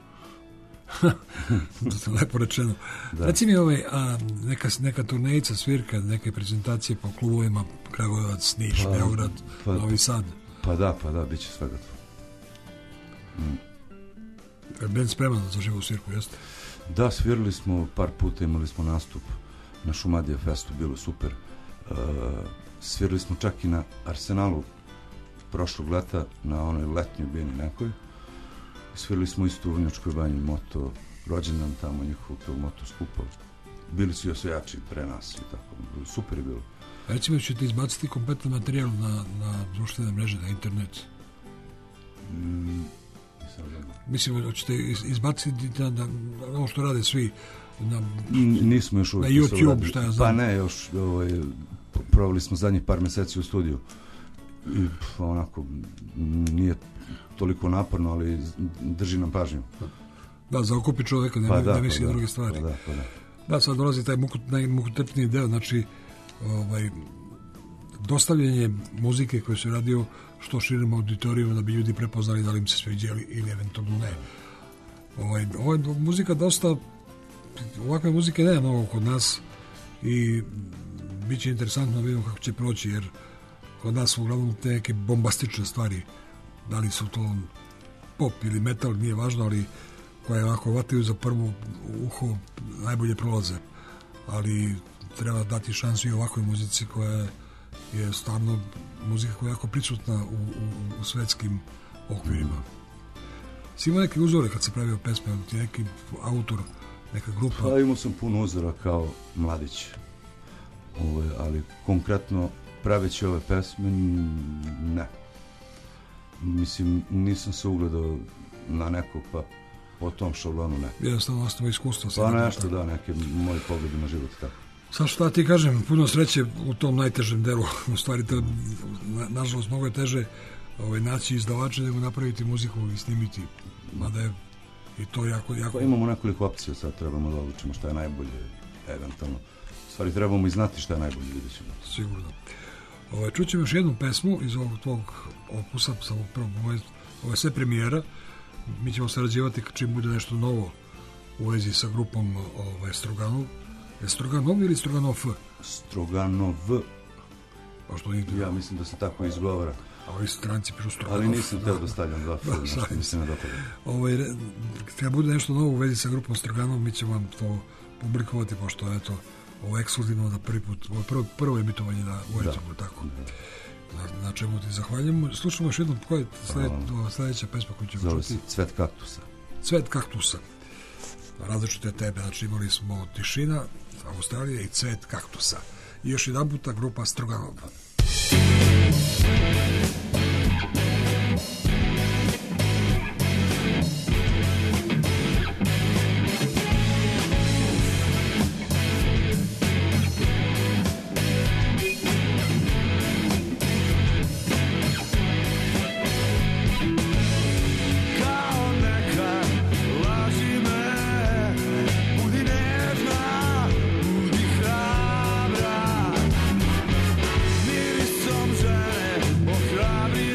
To je lepo rečeno. Da. Reci mi ovaj, a, neka, neka turnejica, svirka, neke prezentacije po klubovima, Kragujevac, Niš, pa, Beograd, pa, Novi Sad. Pa da, pa da, bit će svega to. Mm. Je band spreman za živu svirku, jeste? Da, svirali smo par puta, imali smo nastup na Šumadija Festu, bilo super. Uh, svirali smo čak i na Arsenalu prošlog leta, na onoj letnjoj bini nekoj. Svirali smo isto u Vrnjačkoj banji, moto, rođendan tamo njihovog tog moto skupa. Bili su i osvajači pre nas i tako. Super je bilo. Recimo, ćete izbaciti kompletan materijal na, na društvene mreže, na internet? Mm, Mislim, hoćete izbaciti na, na, na ono što rade svi na, nismo još uvijek na YouTube, šta ja znam. Pa ne, još ovaj, provali smo zadnjih par meseci u studiju i onako nije toliko naporno, ali drži nam pažnju. Da, zaokupi čovjeka, ne, pa da, ne misli pa druge da, stvari. Pa da, pa da. Da, sad dolazi taj muku, najmukotrpniji deo, znači ovaj, dostavljanje muzike koje se radio što širim auditorijom da bi ljudi prepoznali da li im se sviđali ili eventualno ne. Ovaj, ovaj muzika dosta, ovakve muzike nema mnogo kod nas i bit će interesantno da vidimo kako će proći, jer kod nas su uglavnom te neke bombastične stvari, da li su to pop ili metal, nije važno, ali koje ovako vataju za prvo uho najbolje prolaze, ali treba dati šansu i ovakvoj muzici koja je stvarno muzika koja je jako prisutna u, u, u svetskim okvirima. Si imao neke uzore kad se pravio pesme, ti neki autor, neka grupa? Pa imao sam puno uzora kao mladić, ove, ali konkretno praveći ove pesme, ne. Mislim, nisam se ugledao na nekog, pa po tom šablonu ne. Jednostavno ostavo iskustvo. Pa nešto, da, neke moji pogledi na život, tako. Sad šta ti kažem, puno sreće u tom najtežem delu. U stvari, to, na, nažalost, mnogo je teže ovaj, naći izdavače nego napraviti muziku i snimiti. Mada je i to jako... jako... Pa imamo nekoliko opcija, sad trebamo da odlučimo šta je najbolje, eventualno. U stvari, trebamo i znati šta je najbolje, vidjet ćemo. Sigurno. Ovaj, čućemo još jednu pesmu iz ovog tvog opusa, sa ovog prvog, ovo, ovo je sve premijera. Mi ćemo sarađivati čim bude nešto novo u vezi sa grupom ovaj, Stroganov. Je Stroganov ili Stroganov? Stroganov. Pa što nije... Ja mislim da se tako izgovara. A ovi stranci pišu Stroganov. Ali nisam teo da stavljam dva filma, da, što mi se ne dopada. Ovaj, kada bude nešto novo u vezi sa grupom Stroganov, mi ćemo vam to publikovati, pošto je to ovo ekskluzivno da prvi put, ovo prvo, prvo emitovanje na Uređavu, tako. Na, na čemu ti zahvaljujem. Slušamo još jednom, koja je sled, sljedeća pesma koju ćemo zove čuti? Se Cvet kaktusa. Cvet kaktusa. Različite tebe, znači imali smo Tišina, Australije i Cvet kaktusa. I još jedan puta grupa Stroganov. Hrabri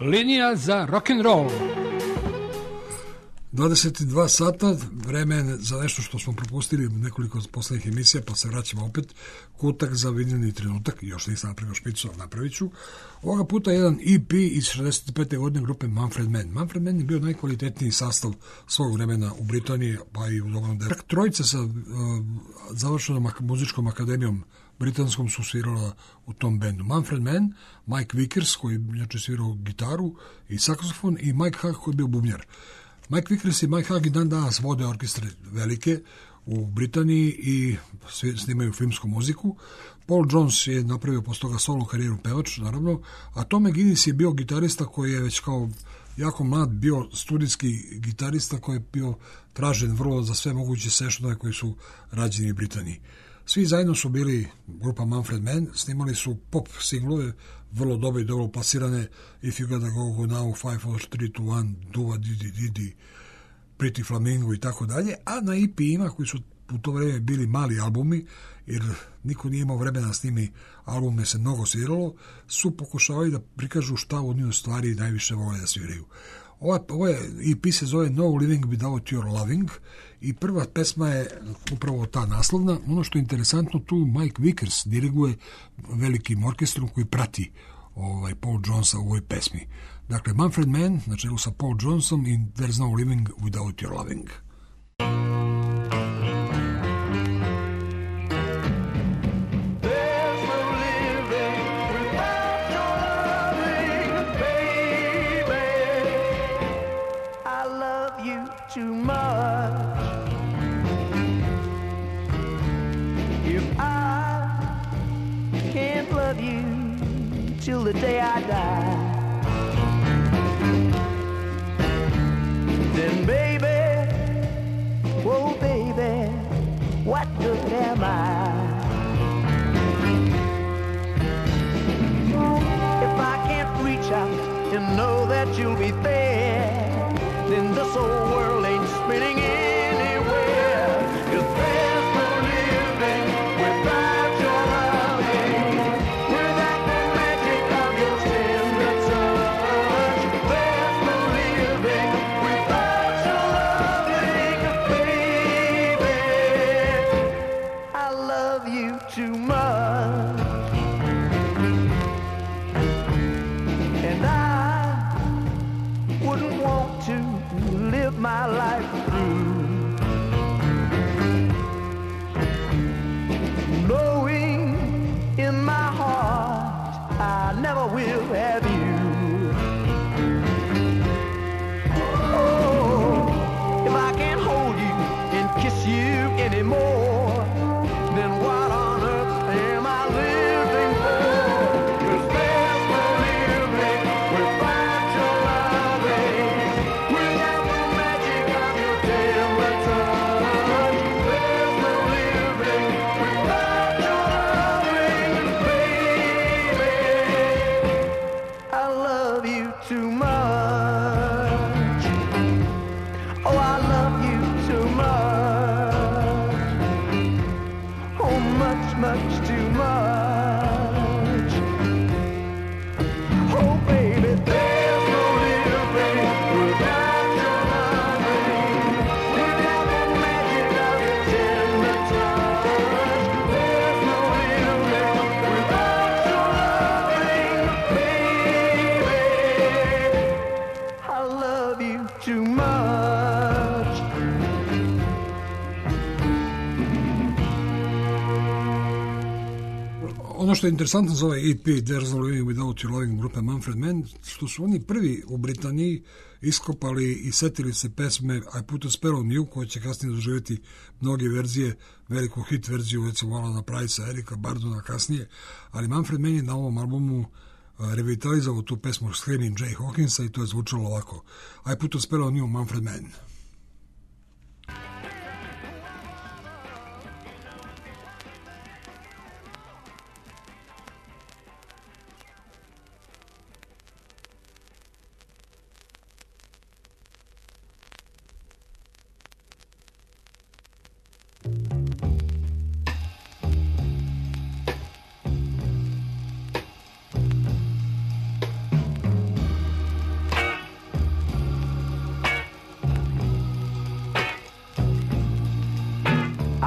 Linija za rock'n'roll. dvadeset dva sata, vreme za nešto što smo propustili nekoliko poslednjih emisija, pa se vraćamo opet. Kutak za vidiljni trenutak, još nisam napravio špicu, ali napravit ću. Ovoga puta jedan E P iz šezdeset pete godine grupe Manfred Mann. Manfred Mann je bio najkvalitetniji sastav svog vremena u Britaniji, pa i u dobrom delu. Trojica sa uh, završenom muzičkom akademijom britanskom su svirala u tom bendu. Manfred Mann, Mike Vickers, koji inače svirao gitaru i saksofon, i Mike Hug, koji je bio bubnjar. Mike Vickers i Mike Hug i dan danas vode orkestre velike u Britaniji i snimaju filmsku muziku. Paul Jones je napravio posle toga solo karijeru, pevač, naravno, a Tom McGuinness je bio gitarista koji je već kao jako mlad bio studijski gitarista koji je bio tražen vrlo za sve moguće sessionove koji su rađeni u Britaniji. Svi zajedno su bili grupa Manfred Mann, snimali su pop singlove, vrlo dobre i dobro plasirane, If You Gotta Go Go Now, five, four, three, two, one, Duva, Didi, Didi, Pretty Flamingo i tako dalje, a na E P-ima koji su u to vreme bili mali albumi, jer niko nije imao vremena da snimi albume, se mnogo sviralo, su pokušavali da prikažu šta od njih stvari najviše vole da sviraju. Ova, ovo je, E P se zove No Living Without Your Loving i prva pesma je upravo ta naslovna. Ono što je interesantno, tu Mike Vickers diriguje velikim orkestrom koji prati ovaj, Paul Jonesa u ovoj pesmi. Dakle, Manfred Mann na čelu sa Paul Jonesom i There's No Living Without Your Loving. Too much. If I can't love you till the day I die, then baby, oh baby, what good am I? If I can't reach out and know that you'll be there, then this whole world ain't spinning anywhere. 'Cause there's no living without your loving, without the magic of your tender touch. There's no living without your loving, baby. I love you too much, and I wouldn't want to live my life through knowing in my heart I never will have you. Oh, if I can't hold you and kiss you anymore, then what on earth am I living for? 'Cause there's no living without your loving, without the magic of your tender touch. There's no living without your loving, baby. I love you too much. Oh, I love you too much. Oh, much, much too much. Oh, baby, there's no living without your loving, without the magic of your tender touch. There's no living without your loving, baby. I love you too much. Ono što je interesantno za ovaj E P There's No Living Without Your Loving grupe Manfred Mann, što su oni prvi u Britaniji iskopali i setili se pesme I Put a Spell on You, koja će kasnije doživjeti mnoge verzije, veliku hit verziju, recimo Alana Price, Erika Bardona kasnije, ali Manfred Mann je na ovom albumu revitalizovao tu pesmu Screaming Jay Hawkinsa i to je zvučalo ovako. I Put a Spell on You, Manfred Mann.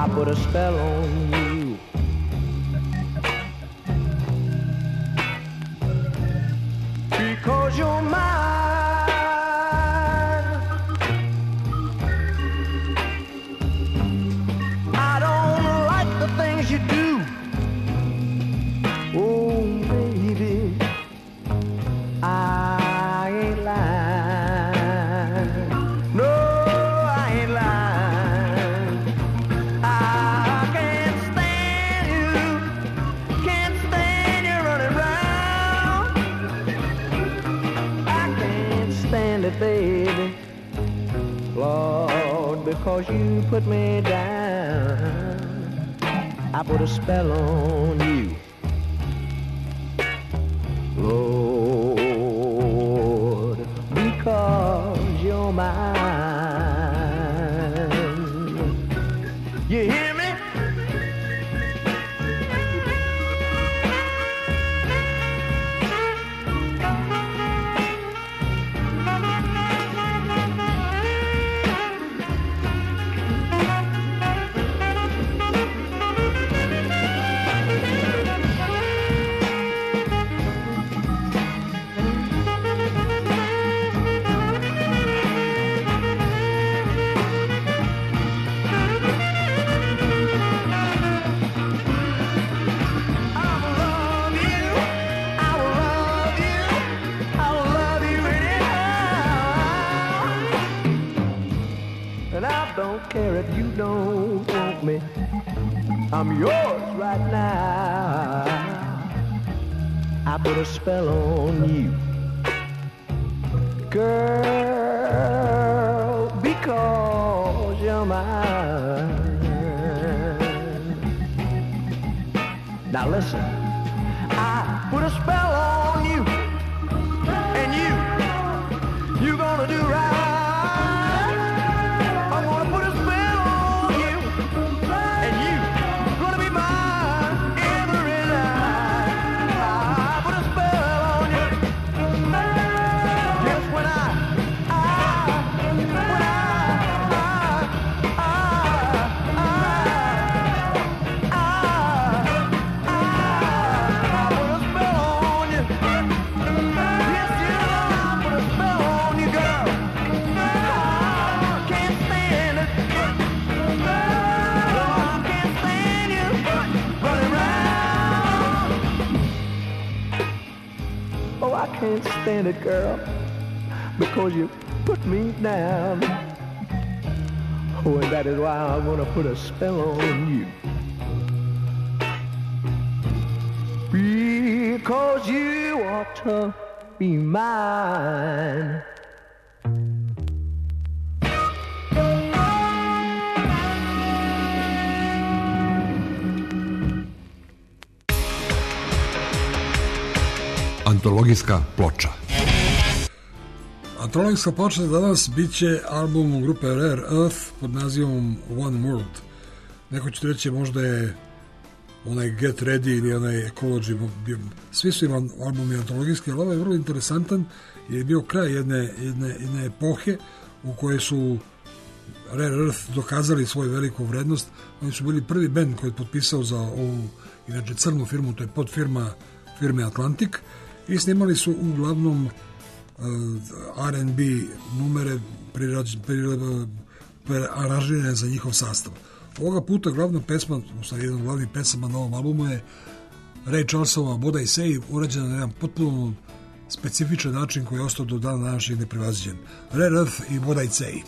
I put a spell on you. Because you're mine. I don't like the things you do. Oh, baby, I ain't lying. No, I ain't lying. I can't stand you. Can't stand you running round. I can't stand it, baby. Lord, because you put me down. I put a spell on you. Lord, because you're mine. You hear me? Don't care if you don't want me. I'm yours right now. I put a spell on you, girl, because you're mine. Now listen, I put a spell on you, and you, you gonna do right. I can't stand it, girl, because you put me down. Oh, and that is why I'm gonna put a spell on you. Because you ought to be mine. Antologijska ploča. Antologijska ploča danas bit će album grupe Rare Earth pod nazivom One World. Neko će reći možda je onaj Get Ready ili onaj Ecology. Svi su im albumi antologijski, ali ovo je vrlo interesantan jer je bio kraj jedne, jedne, jedne epohe u kojoj su Rare Earth dokazali svoju veliku vrednost. Oni su bili prvi band koji je potpisao za ovu inače crnu firmu, to je podfirma firme Atlantic, i snimali su uglavnom uh, R and B numere aranžirane za njihov sastav. Ovoga puta glavna pesma, odnosno jedan od glavnih pesama na ovom albumu je Ray Charlesova What I Say, urađena na jedan potpuno specifičan način koji je ostao do dana današnjeg neprevaziđen. Rare Earth i What I Say.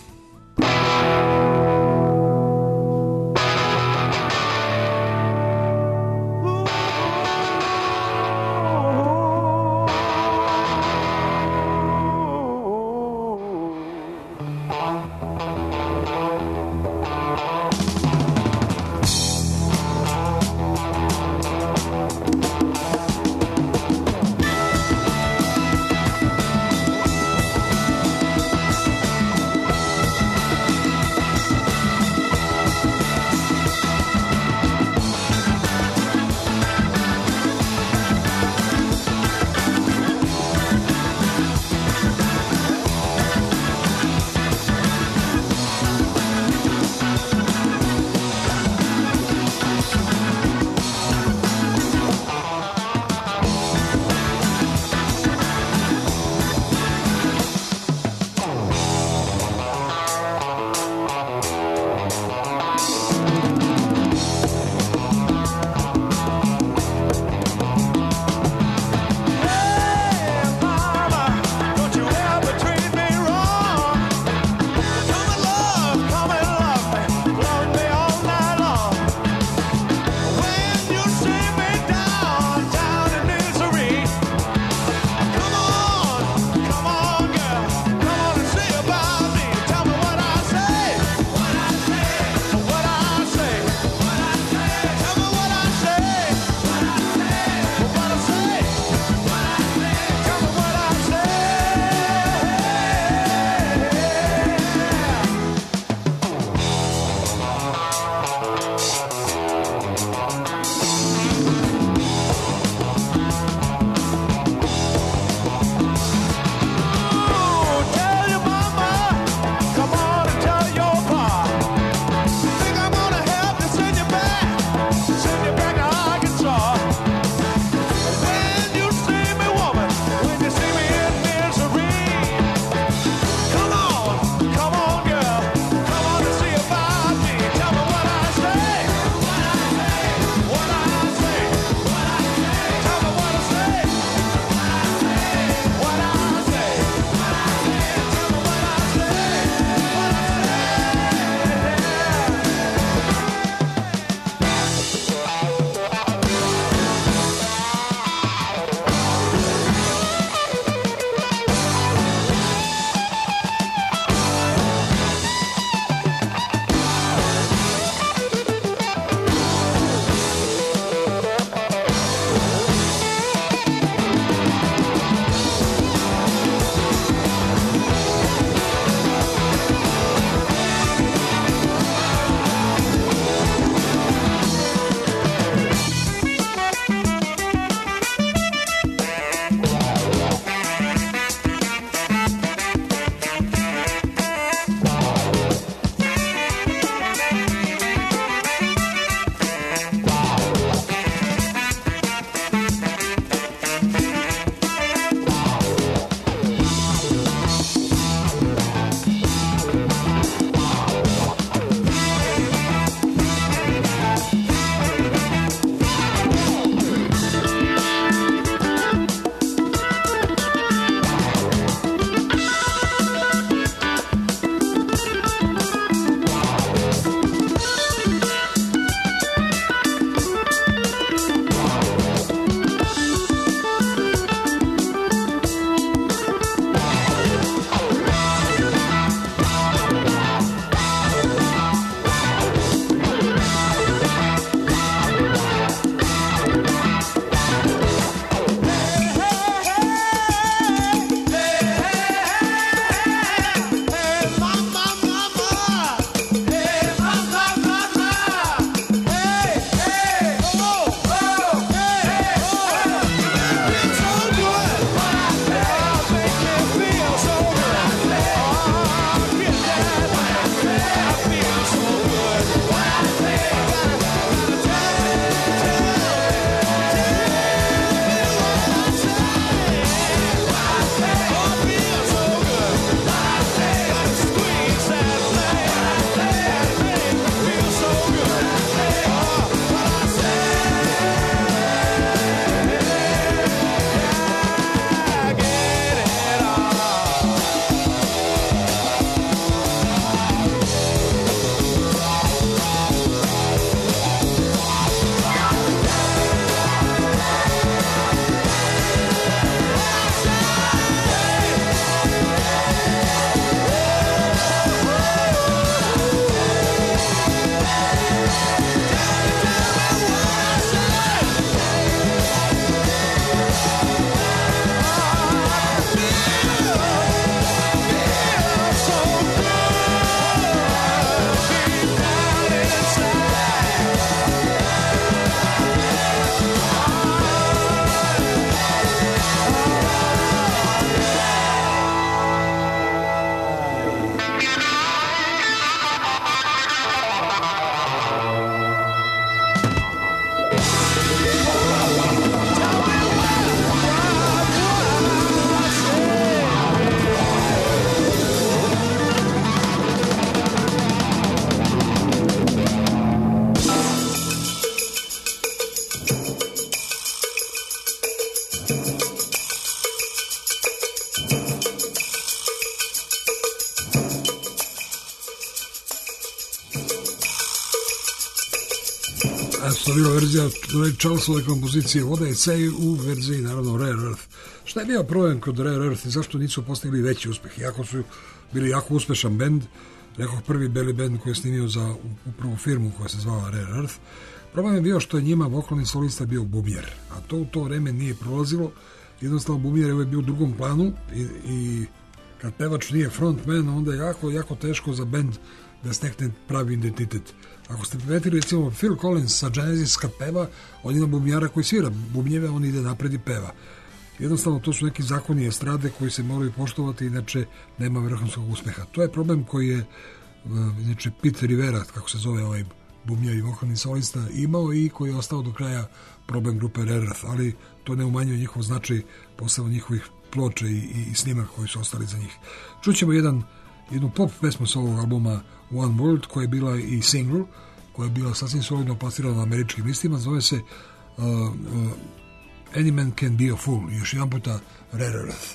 to je bila verzija Ray Charlesove kompozicije What I Say u verziji, naravno, Rare Earth. Šta je bio problem kod Rare Earth i zašto nisu postigli veći uspeh? Iako su bili jako uspešan bend, rekao prvi belly band koji je snimio za upravo firmu koja se zvala Rare Earth. Problem je bio što je njima vokalni solista bio bubnjer, a to u to vreme nije prolazilo. Jednostavno bubnjer je bio u drugom planu i, i kad pevač nije frontman, onda je jako, jako teško za bend da stekne pravi identitet. Ako ste primetili, recimo, Phil Collins sa Genesis kad peva, on ima bubnjara koji svira bubnjeve, on ide napred i peva. Jednostavno, to su neki zakoni estrade koji se moraju poštovati, inače nema vrhunskog uspeha. To je problem koji je inače Pete Rivera, kako se zove ovaj bubnjar i vokalni solista, imao i koji je ostao do kraja problem grupe Rare Earth, ali to ne umanjuje njihov značaj, posebno njihovih ploča i, i snimaka koji su ostali za njih. Čućemo jedan, jednu pop pesmu s ovog albuma One World, koja je bila i single, koja je bila sasvim solidno plasirana na američkim listima, zove se uh, uh, Any Man Can Be a Fool, još jedan puta Rare Earth.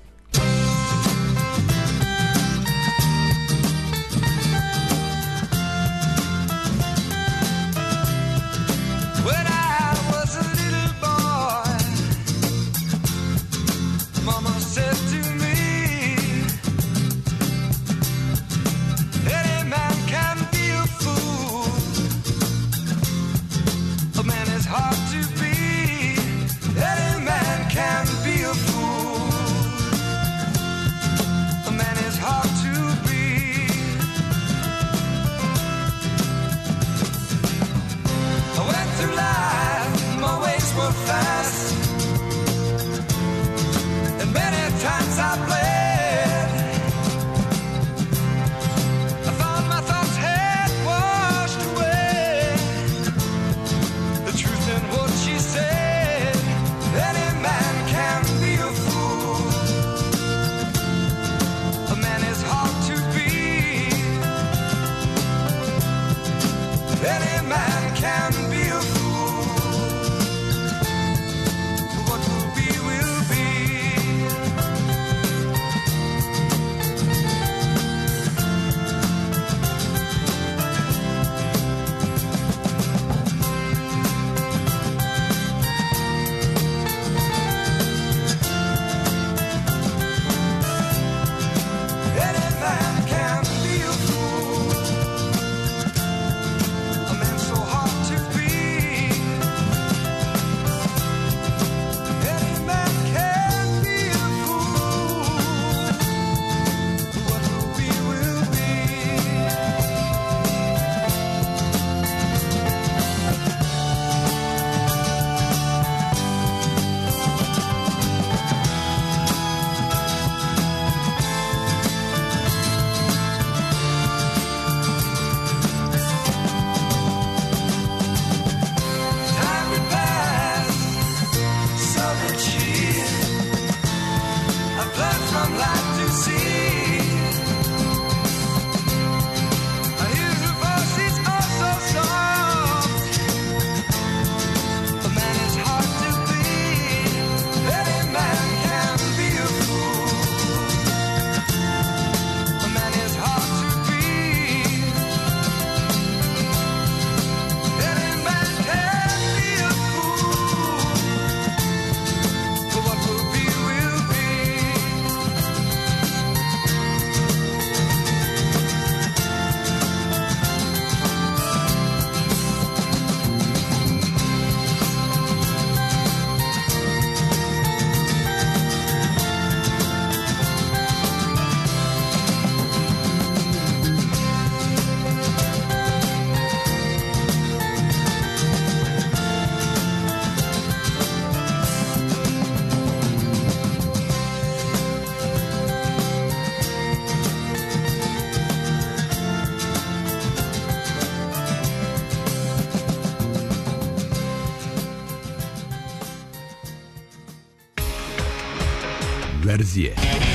Verzije.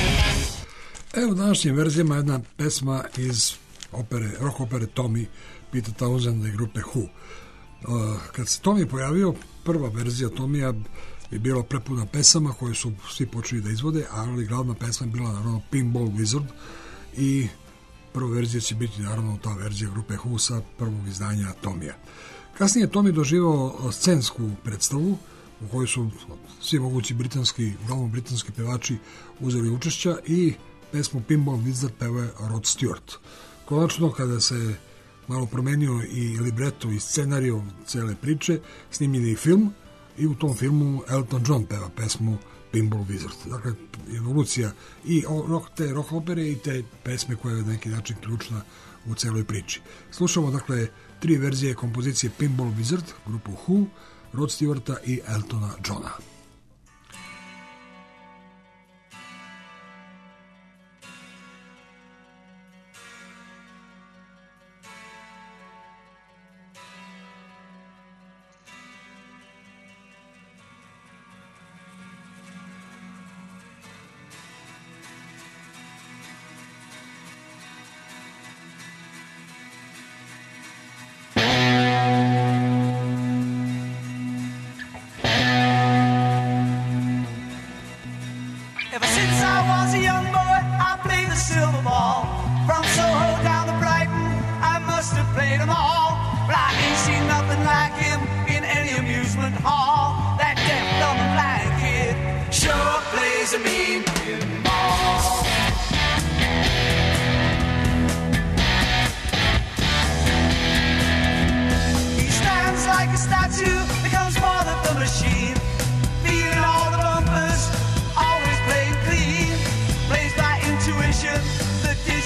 Evo u današnjim verzijama jedna pesma iz opere, rock opere Tommy Pete Townsenda i grupe Who. Uh, kad se Tommy pojavio, prva verzija Tomija je bila prepuna pesama koje su svi počeli da izvode, ali glavna pesma je bila naravno Pinball Wizard i prva verzija će biti naravno ta verzija grupe Who sa prvog izdanja Tomija. Kasnije Tom je doživao scensku predstavu u kojoj su svi mogući britanski, uglavnom britanski pevači uzeli učešća i pesmu Pinball Wizard peva Rod Stewart. Konačno, kada se malo promenio i libreto i scenariju cele priče, snimljen je i film i u tom filmu Elton John peva pesmu Pinball Wizard. Dakle, evolucija i rock, te rock opere i te pesme koja je na neki način ključna u celoj priči. Slušamo, dakle, tri verzije kompozicije Pinball Wizard, grupu Who, Rod Stewarta i Eltona Johna. The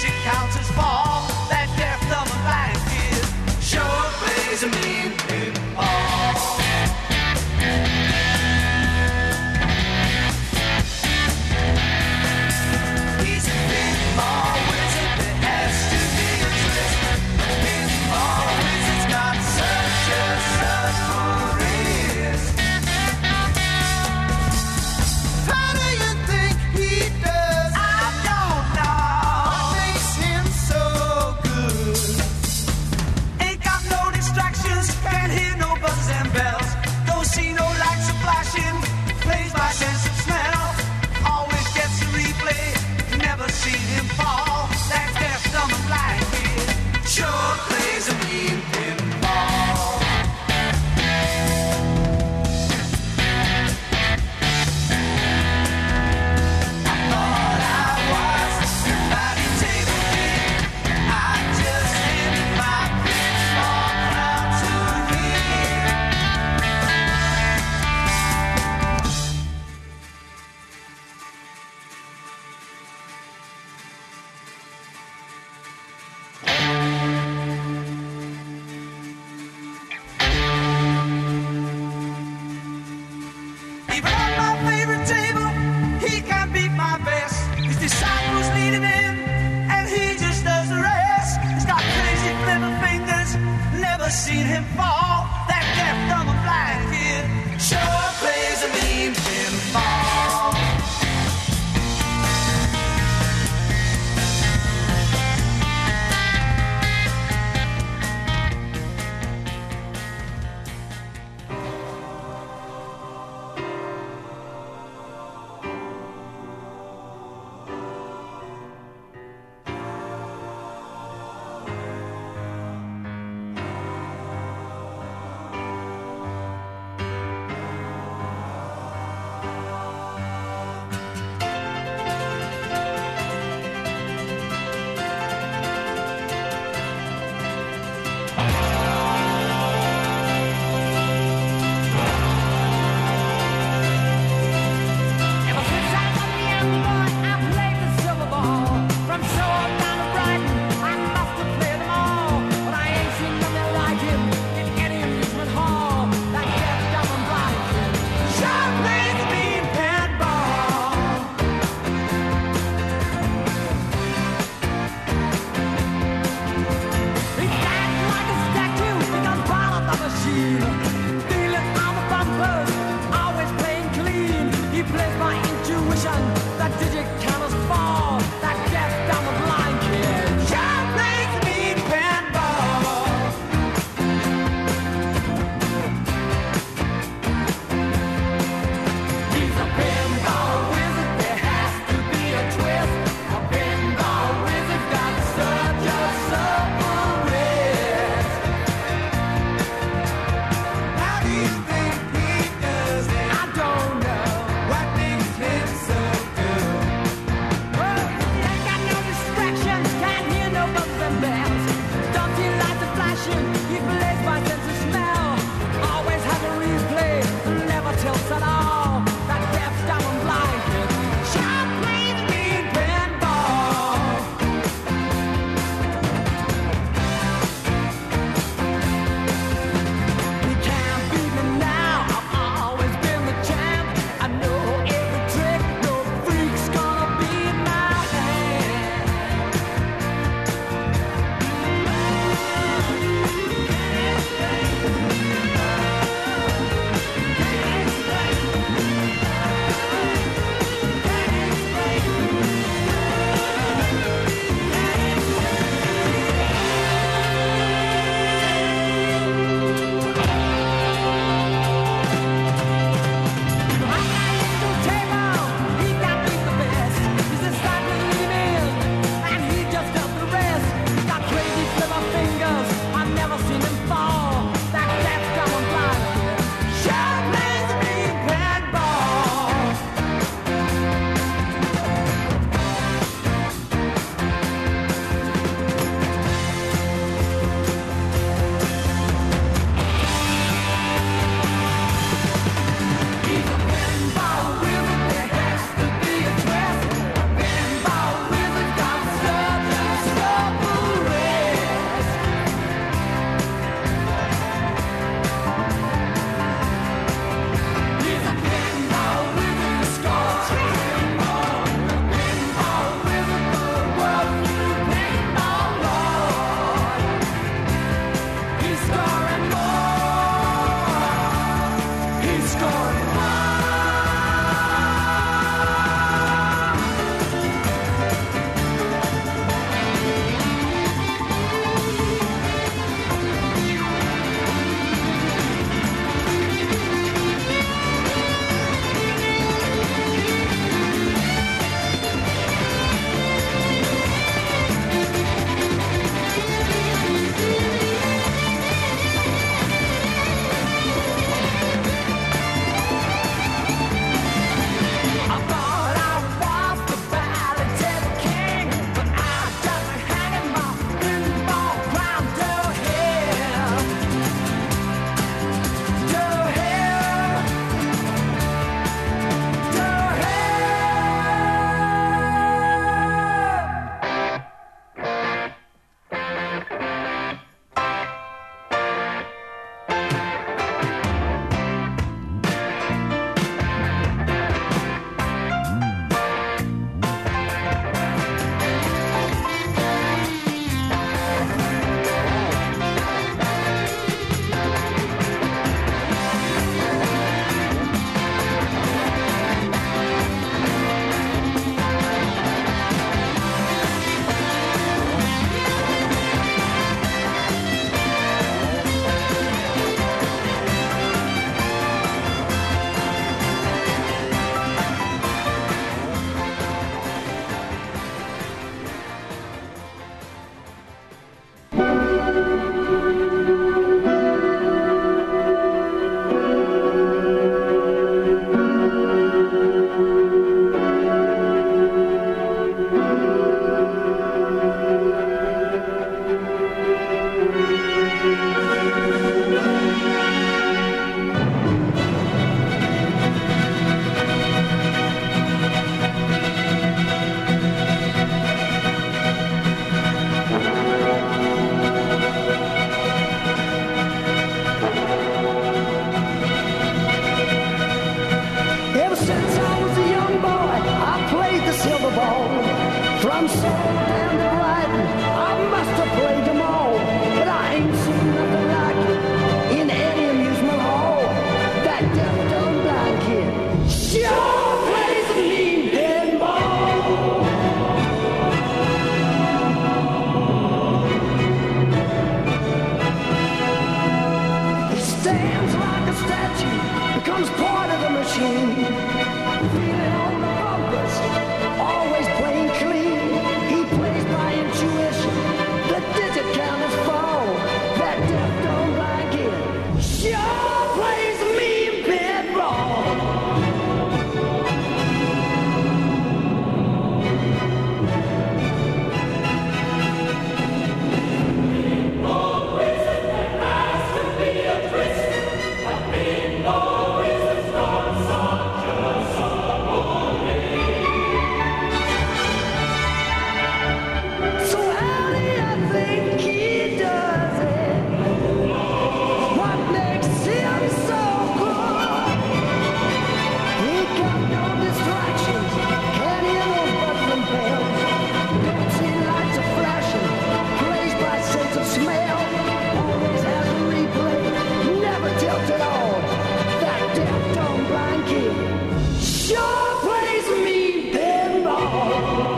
sense of smell. Always has a replay, never tilted on. That deaf, dumb, blind kid sure plays me pinball.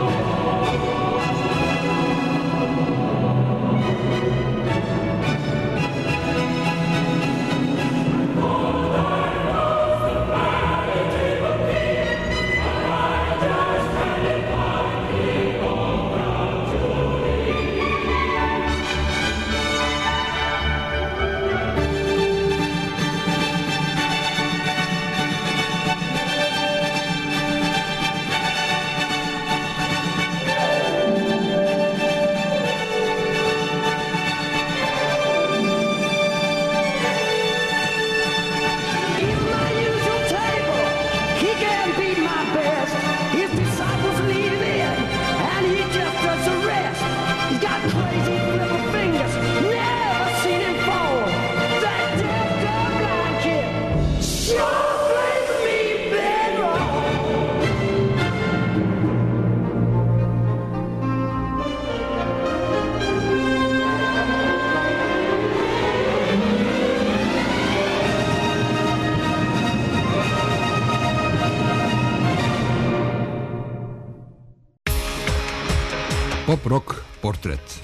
Pop rock portret.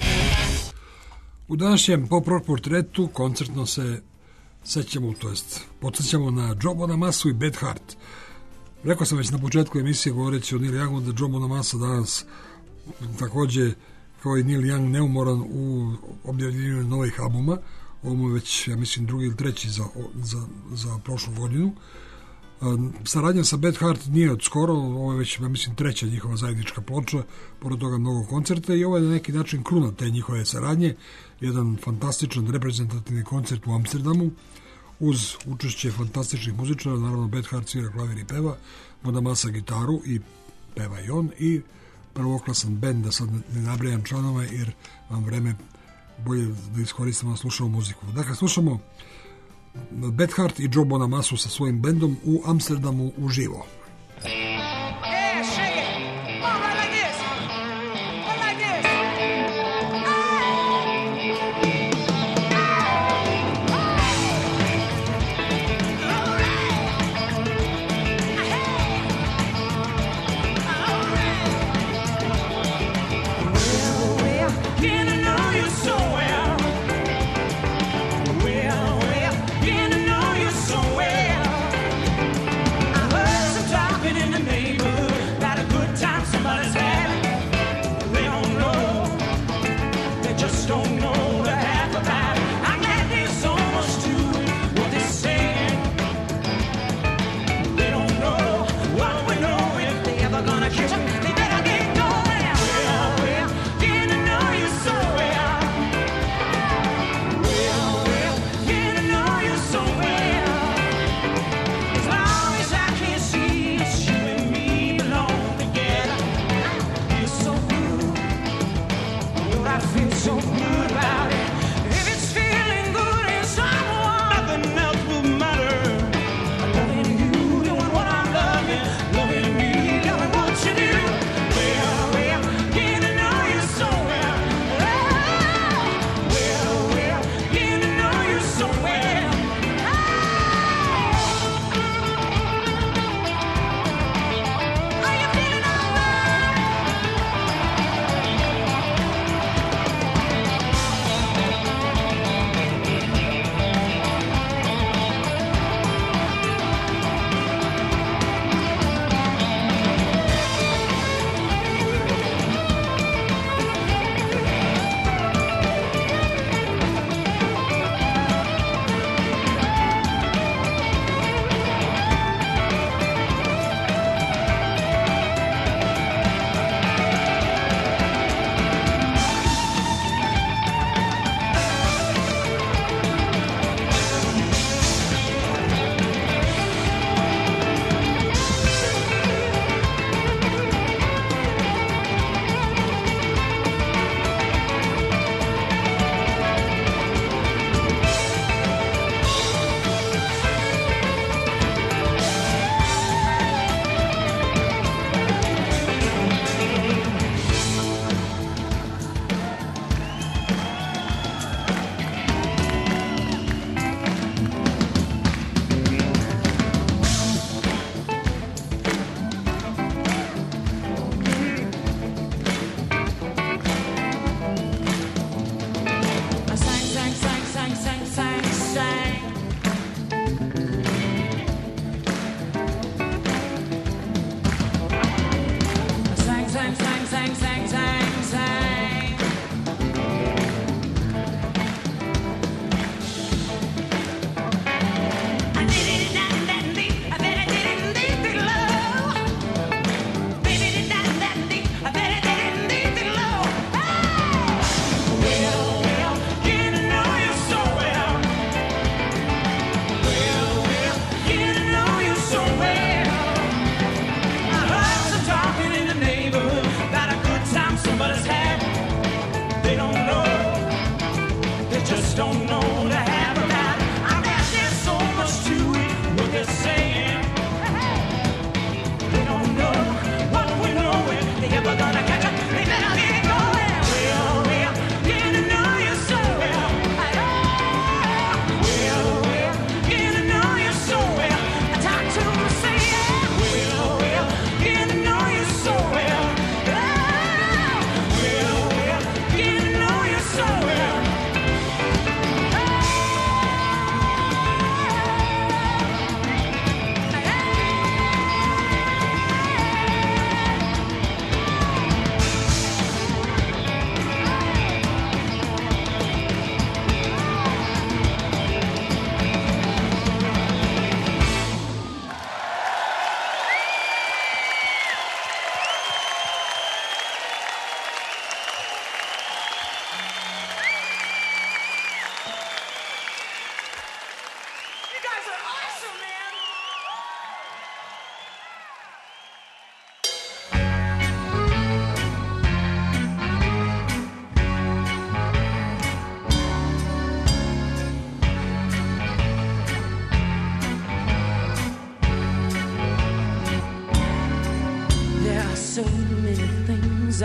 U današnjem pop rock portretu koncertno se sećamo, to jest podsjećamo na Joe Bonamasu i Beth Hart. Rekao sam već na početku emisije govoreći o Neil Youngu da Joe Bonamassa danas takođe kao i Neil Young neumoran u objavljivanju novih albuma. Ovo je već, ja mislim, drugi ili treći za, za, za prošlu godinu. Saradnja sa Beth Hart nije od skoro, ovo je već, ja mislim, treća njihova zajednička ploča, pored toga mnogo koncerta i ovo je na neki način kruna te njihove saradnje, jedan fantastičan reprezentativni koncert u Amsterdamu uz učešće fantastičnih muzičara, naravno Beth Hart svira klavir i peva, Bonamassa gitaru i peva i on i prvoklasan bend, da sad ne nabrajam članove jer vam vreme bolje da iskoristimo da slušamo muziku. Dakle, slušamo Beth Hart i Joe Bonamassu sa svojim bendom u Amsterdamu uživo.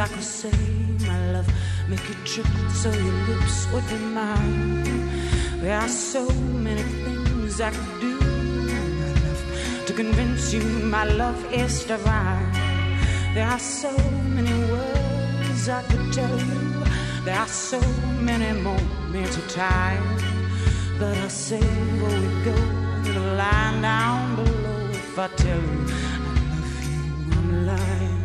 I could say, my love, make you trip so your lips would be mine. There are so many things I could do, my love, to convince you my love is divine. There are so many words I could tell you. There are so many moments of time. But I'll say before we go to the line down below, if I tell you I love you, I'm lying.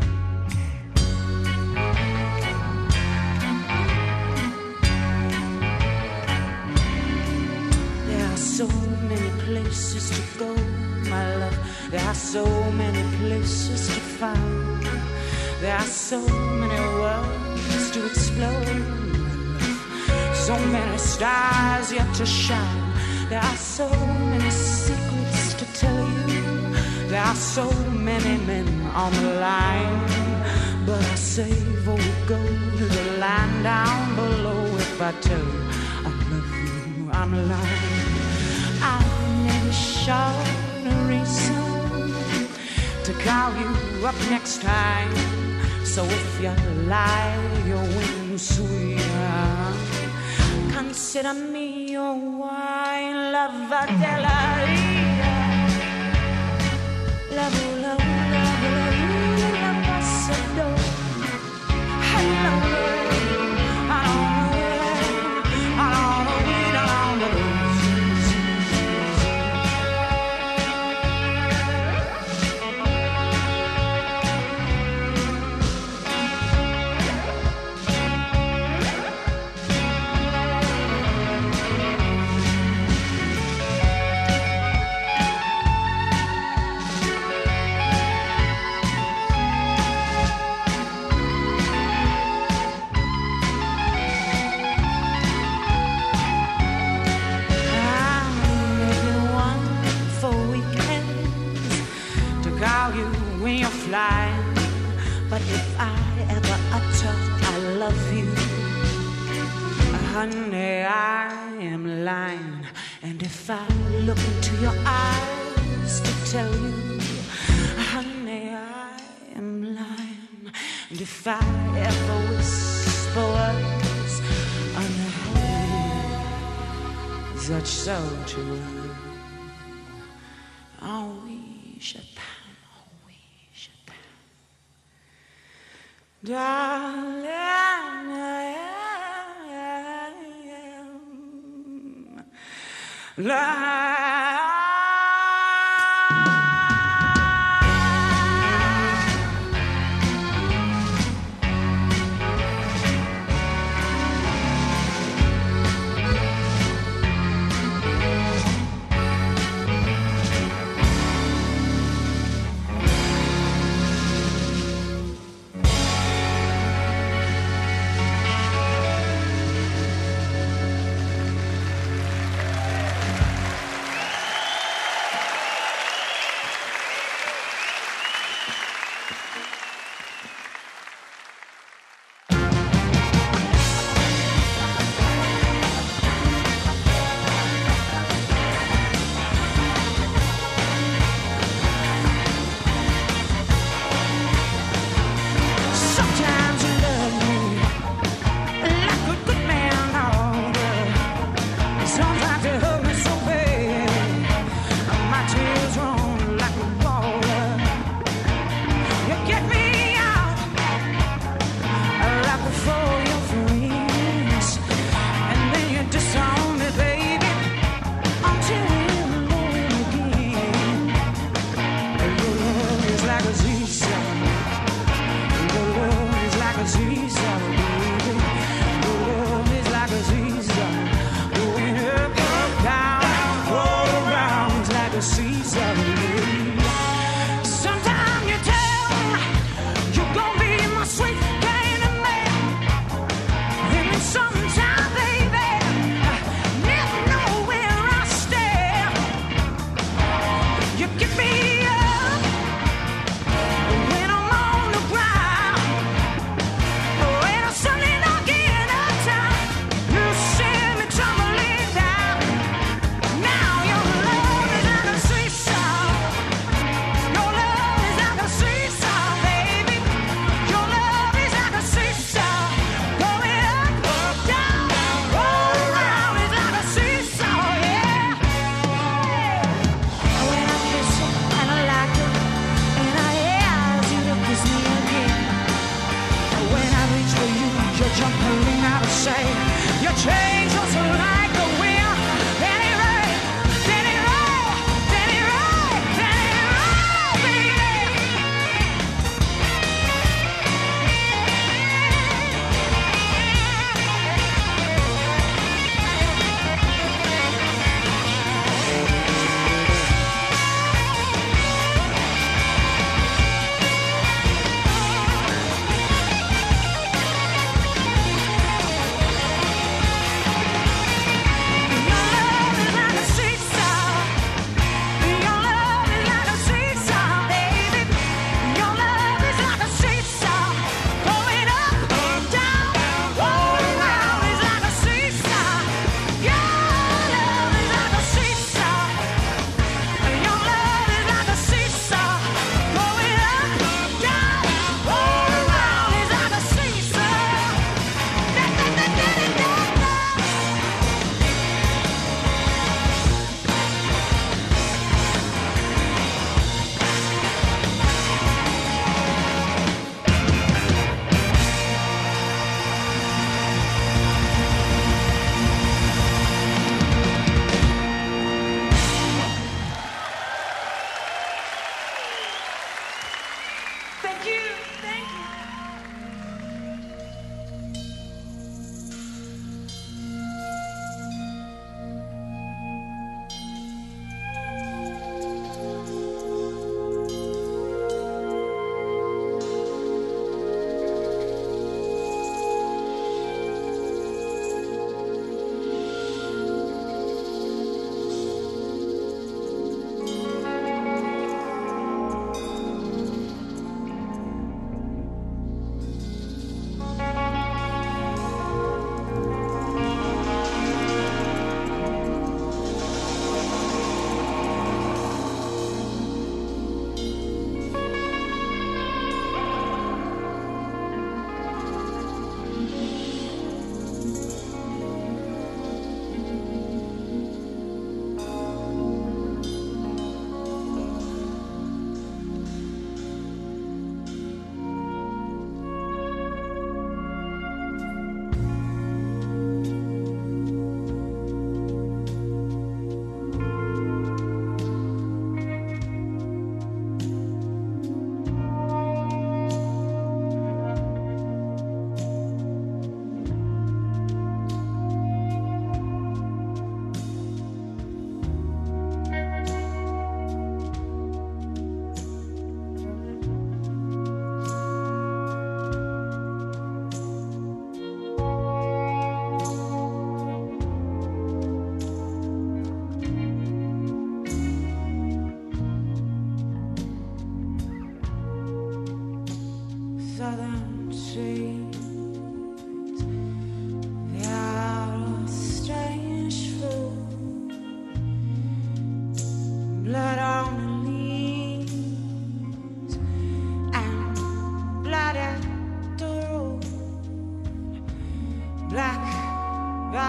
There are so many places to go, my love. There are so many places to find. There are so many worlds to explore, my love. So many stars yet to shine. There are so many secrets to tell you. There are so many men on the line. But I say before we go to the line down below, if I tell you I love you, I'm lying. I never showed a reason to call you up next time. So if you lie, your wings sweet, consider me your wine, lover, delight. Love, love, love, love, love, ambassador. Hello, I don't know where, I don't know where, I don't know. Flying, but if I ever utter I love you, honey, I am lying. And if I look into your eyes to tell you, honey, I am lying. And if I ever whisper words unholy, such so true, oh, we should darling, I am lying.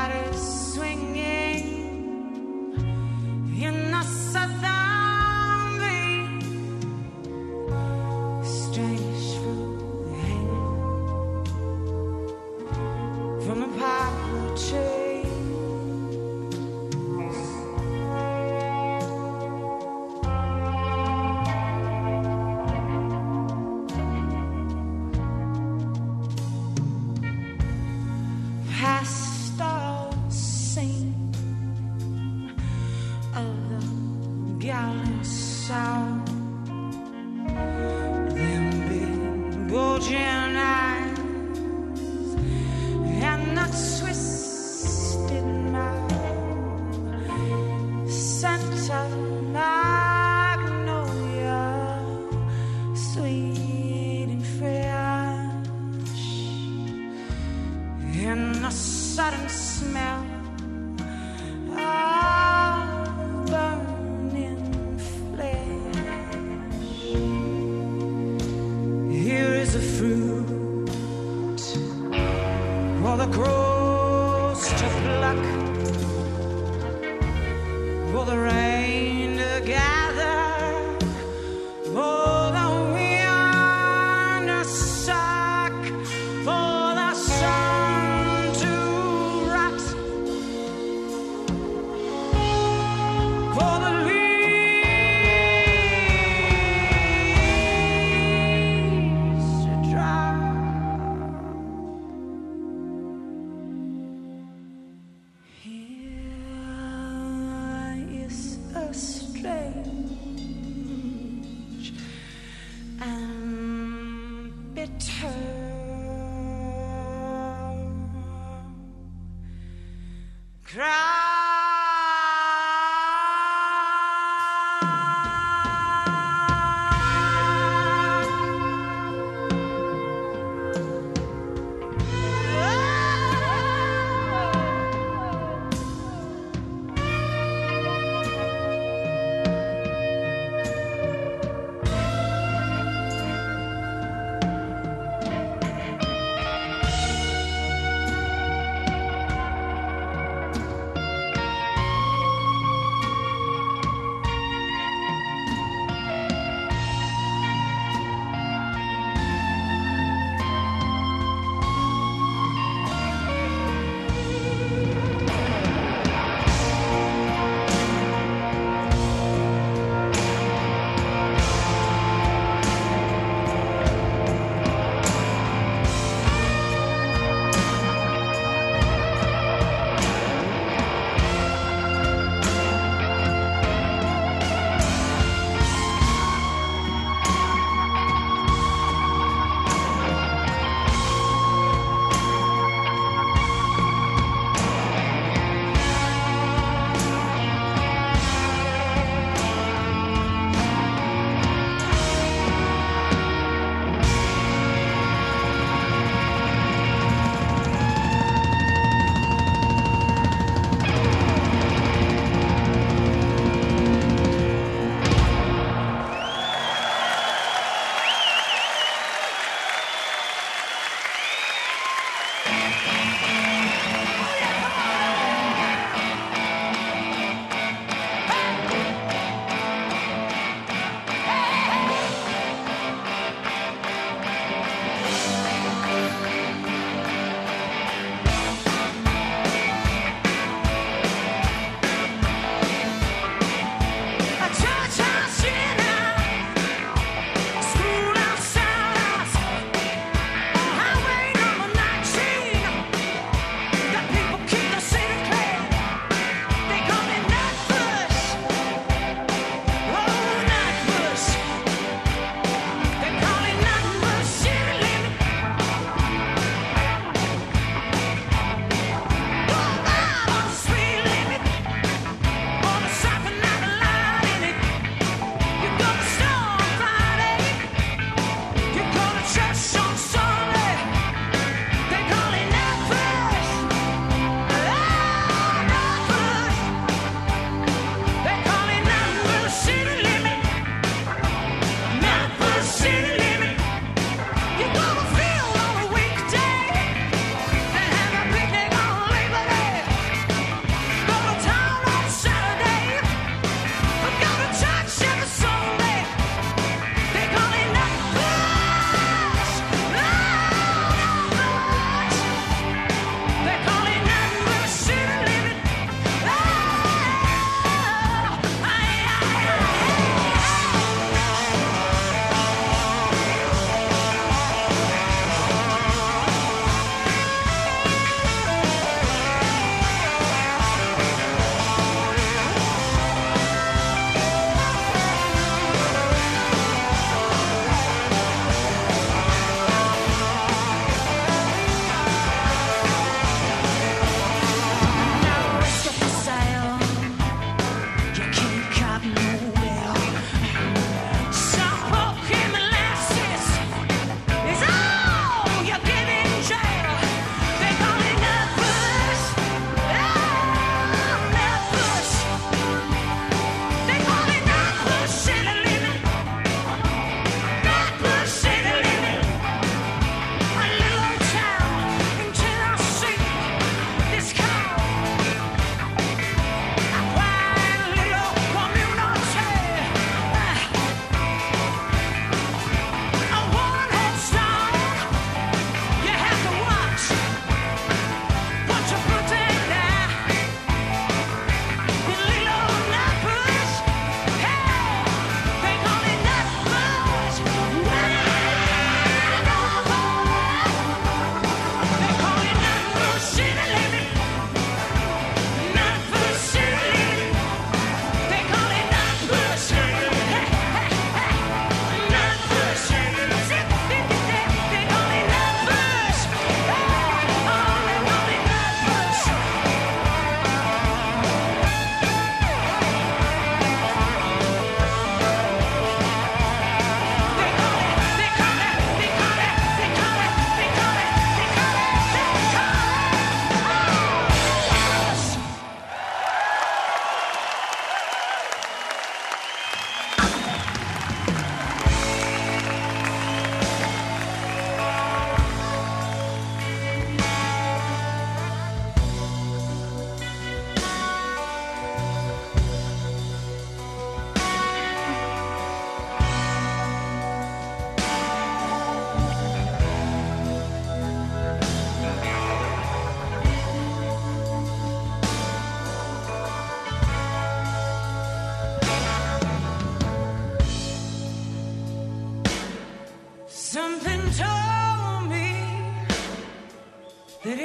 body swinging in the southern wind. Strange fruit hanging from a poplar tree.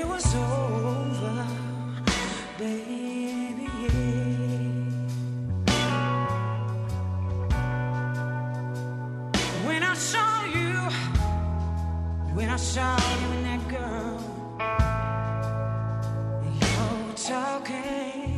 it was over, baby, yeah. When I saw you, when I saw you and that girl, you're talking.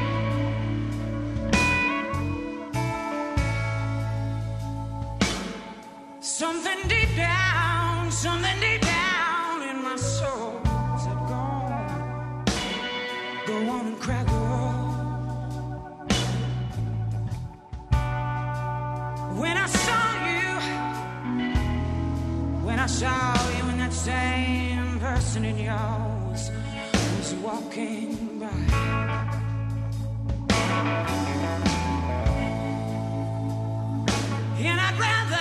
Something deep down, something deep down in my soul said, go on, go on and cry, girl. When I saw you, when I saw you and that same person in yours was walking by. And I'd rather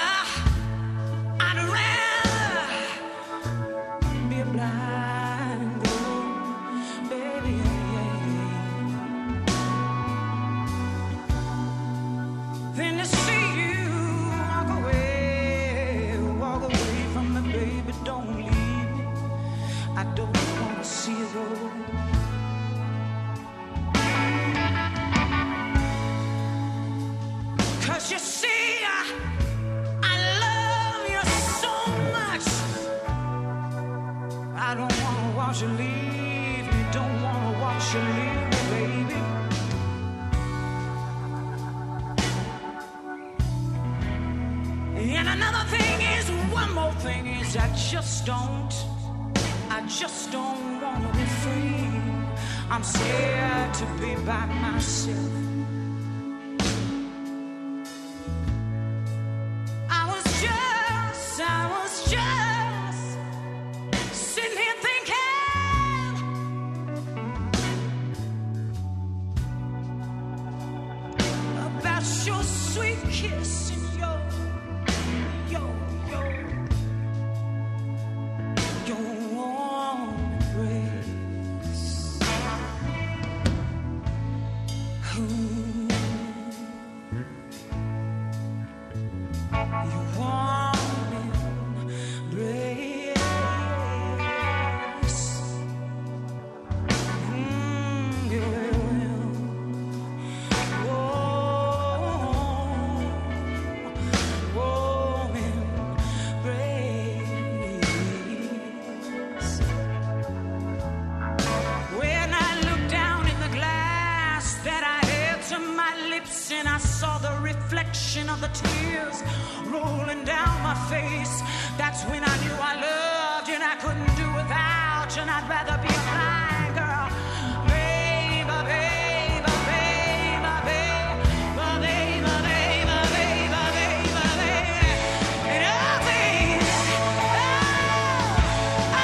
you see, I, I love you so much. I don't wanna watch you leave me, don't wanna watch you leave me, baby. And another thing is, one more thing is, I just don't, I just don't wanna be free. I'm scared to be by myself. Of the tears rolling down my face. That's when I knew I loved you and I couldn't do without you, and I'd rather be a blind girl. Baby, baby, baby, baby, baby, baby, baby, baby, baby. And oh, baby, oh, oh,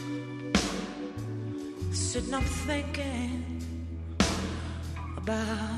sitting up thinking about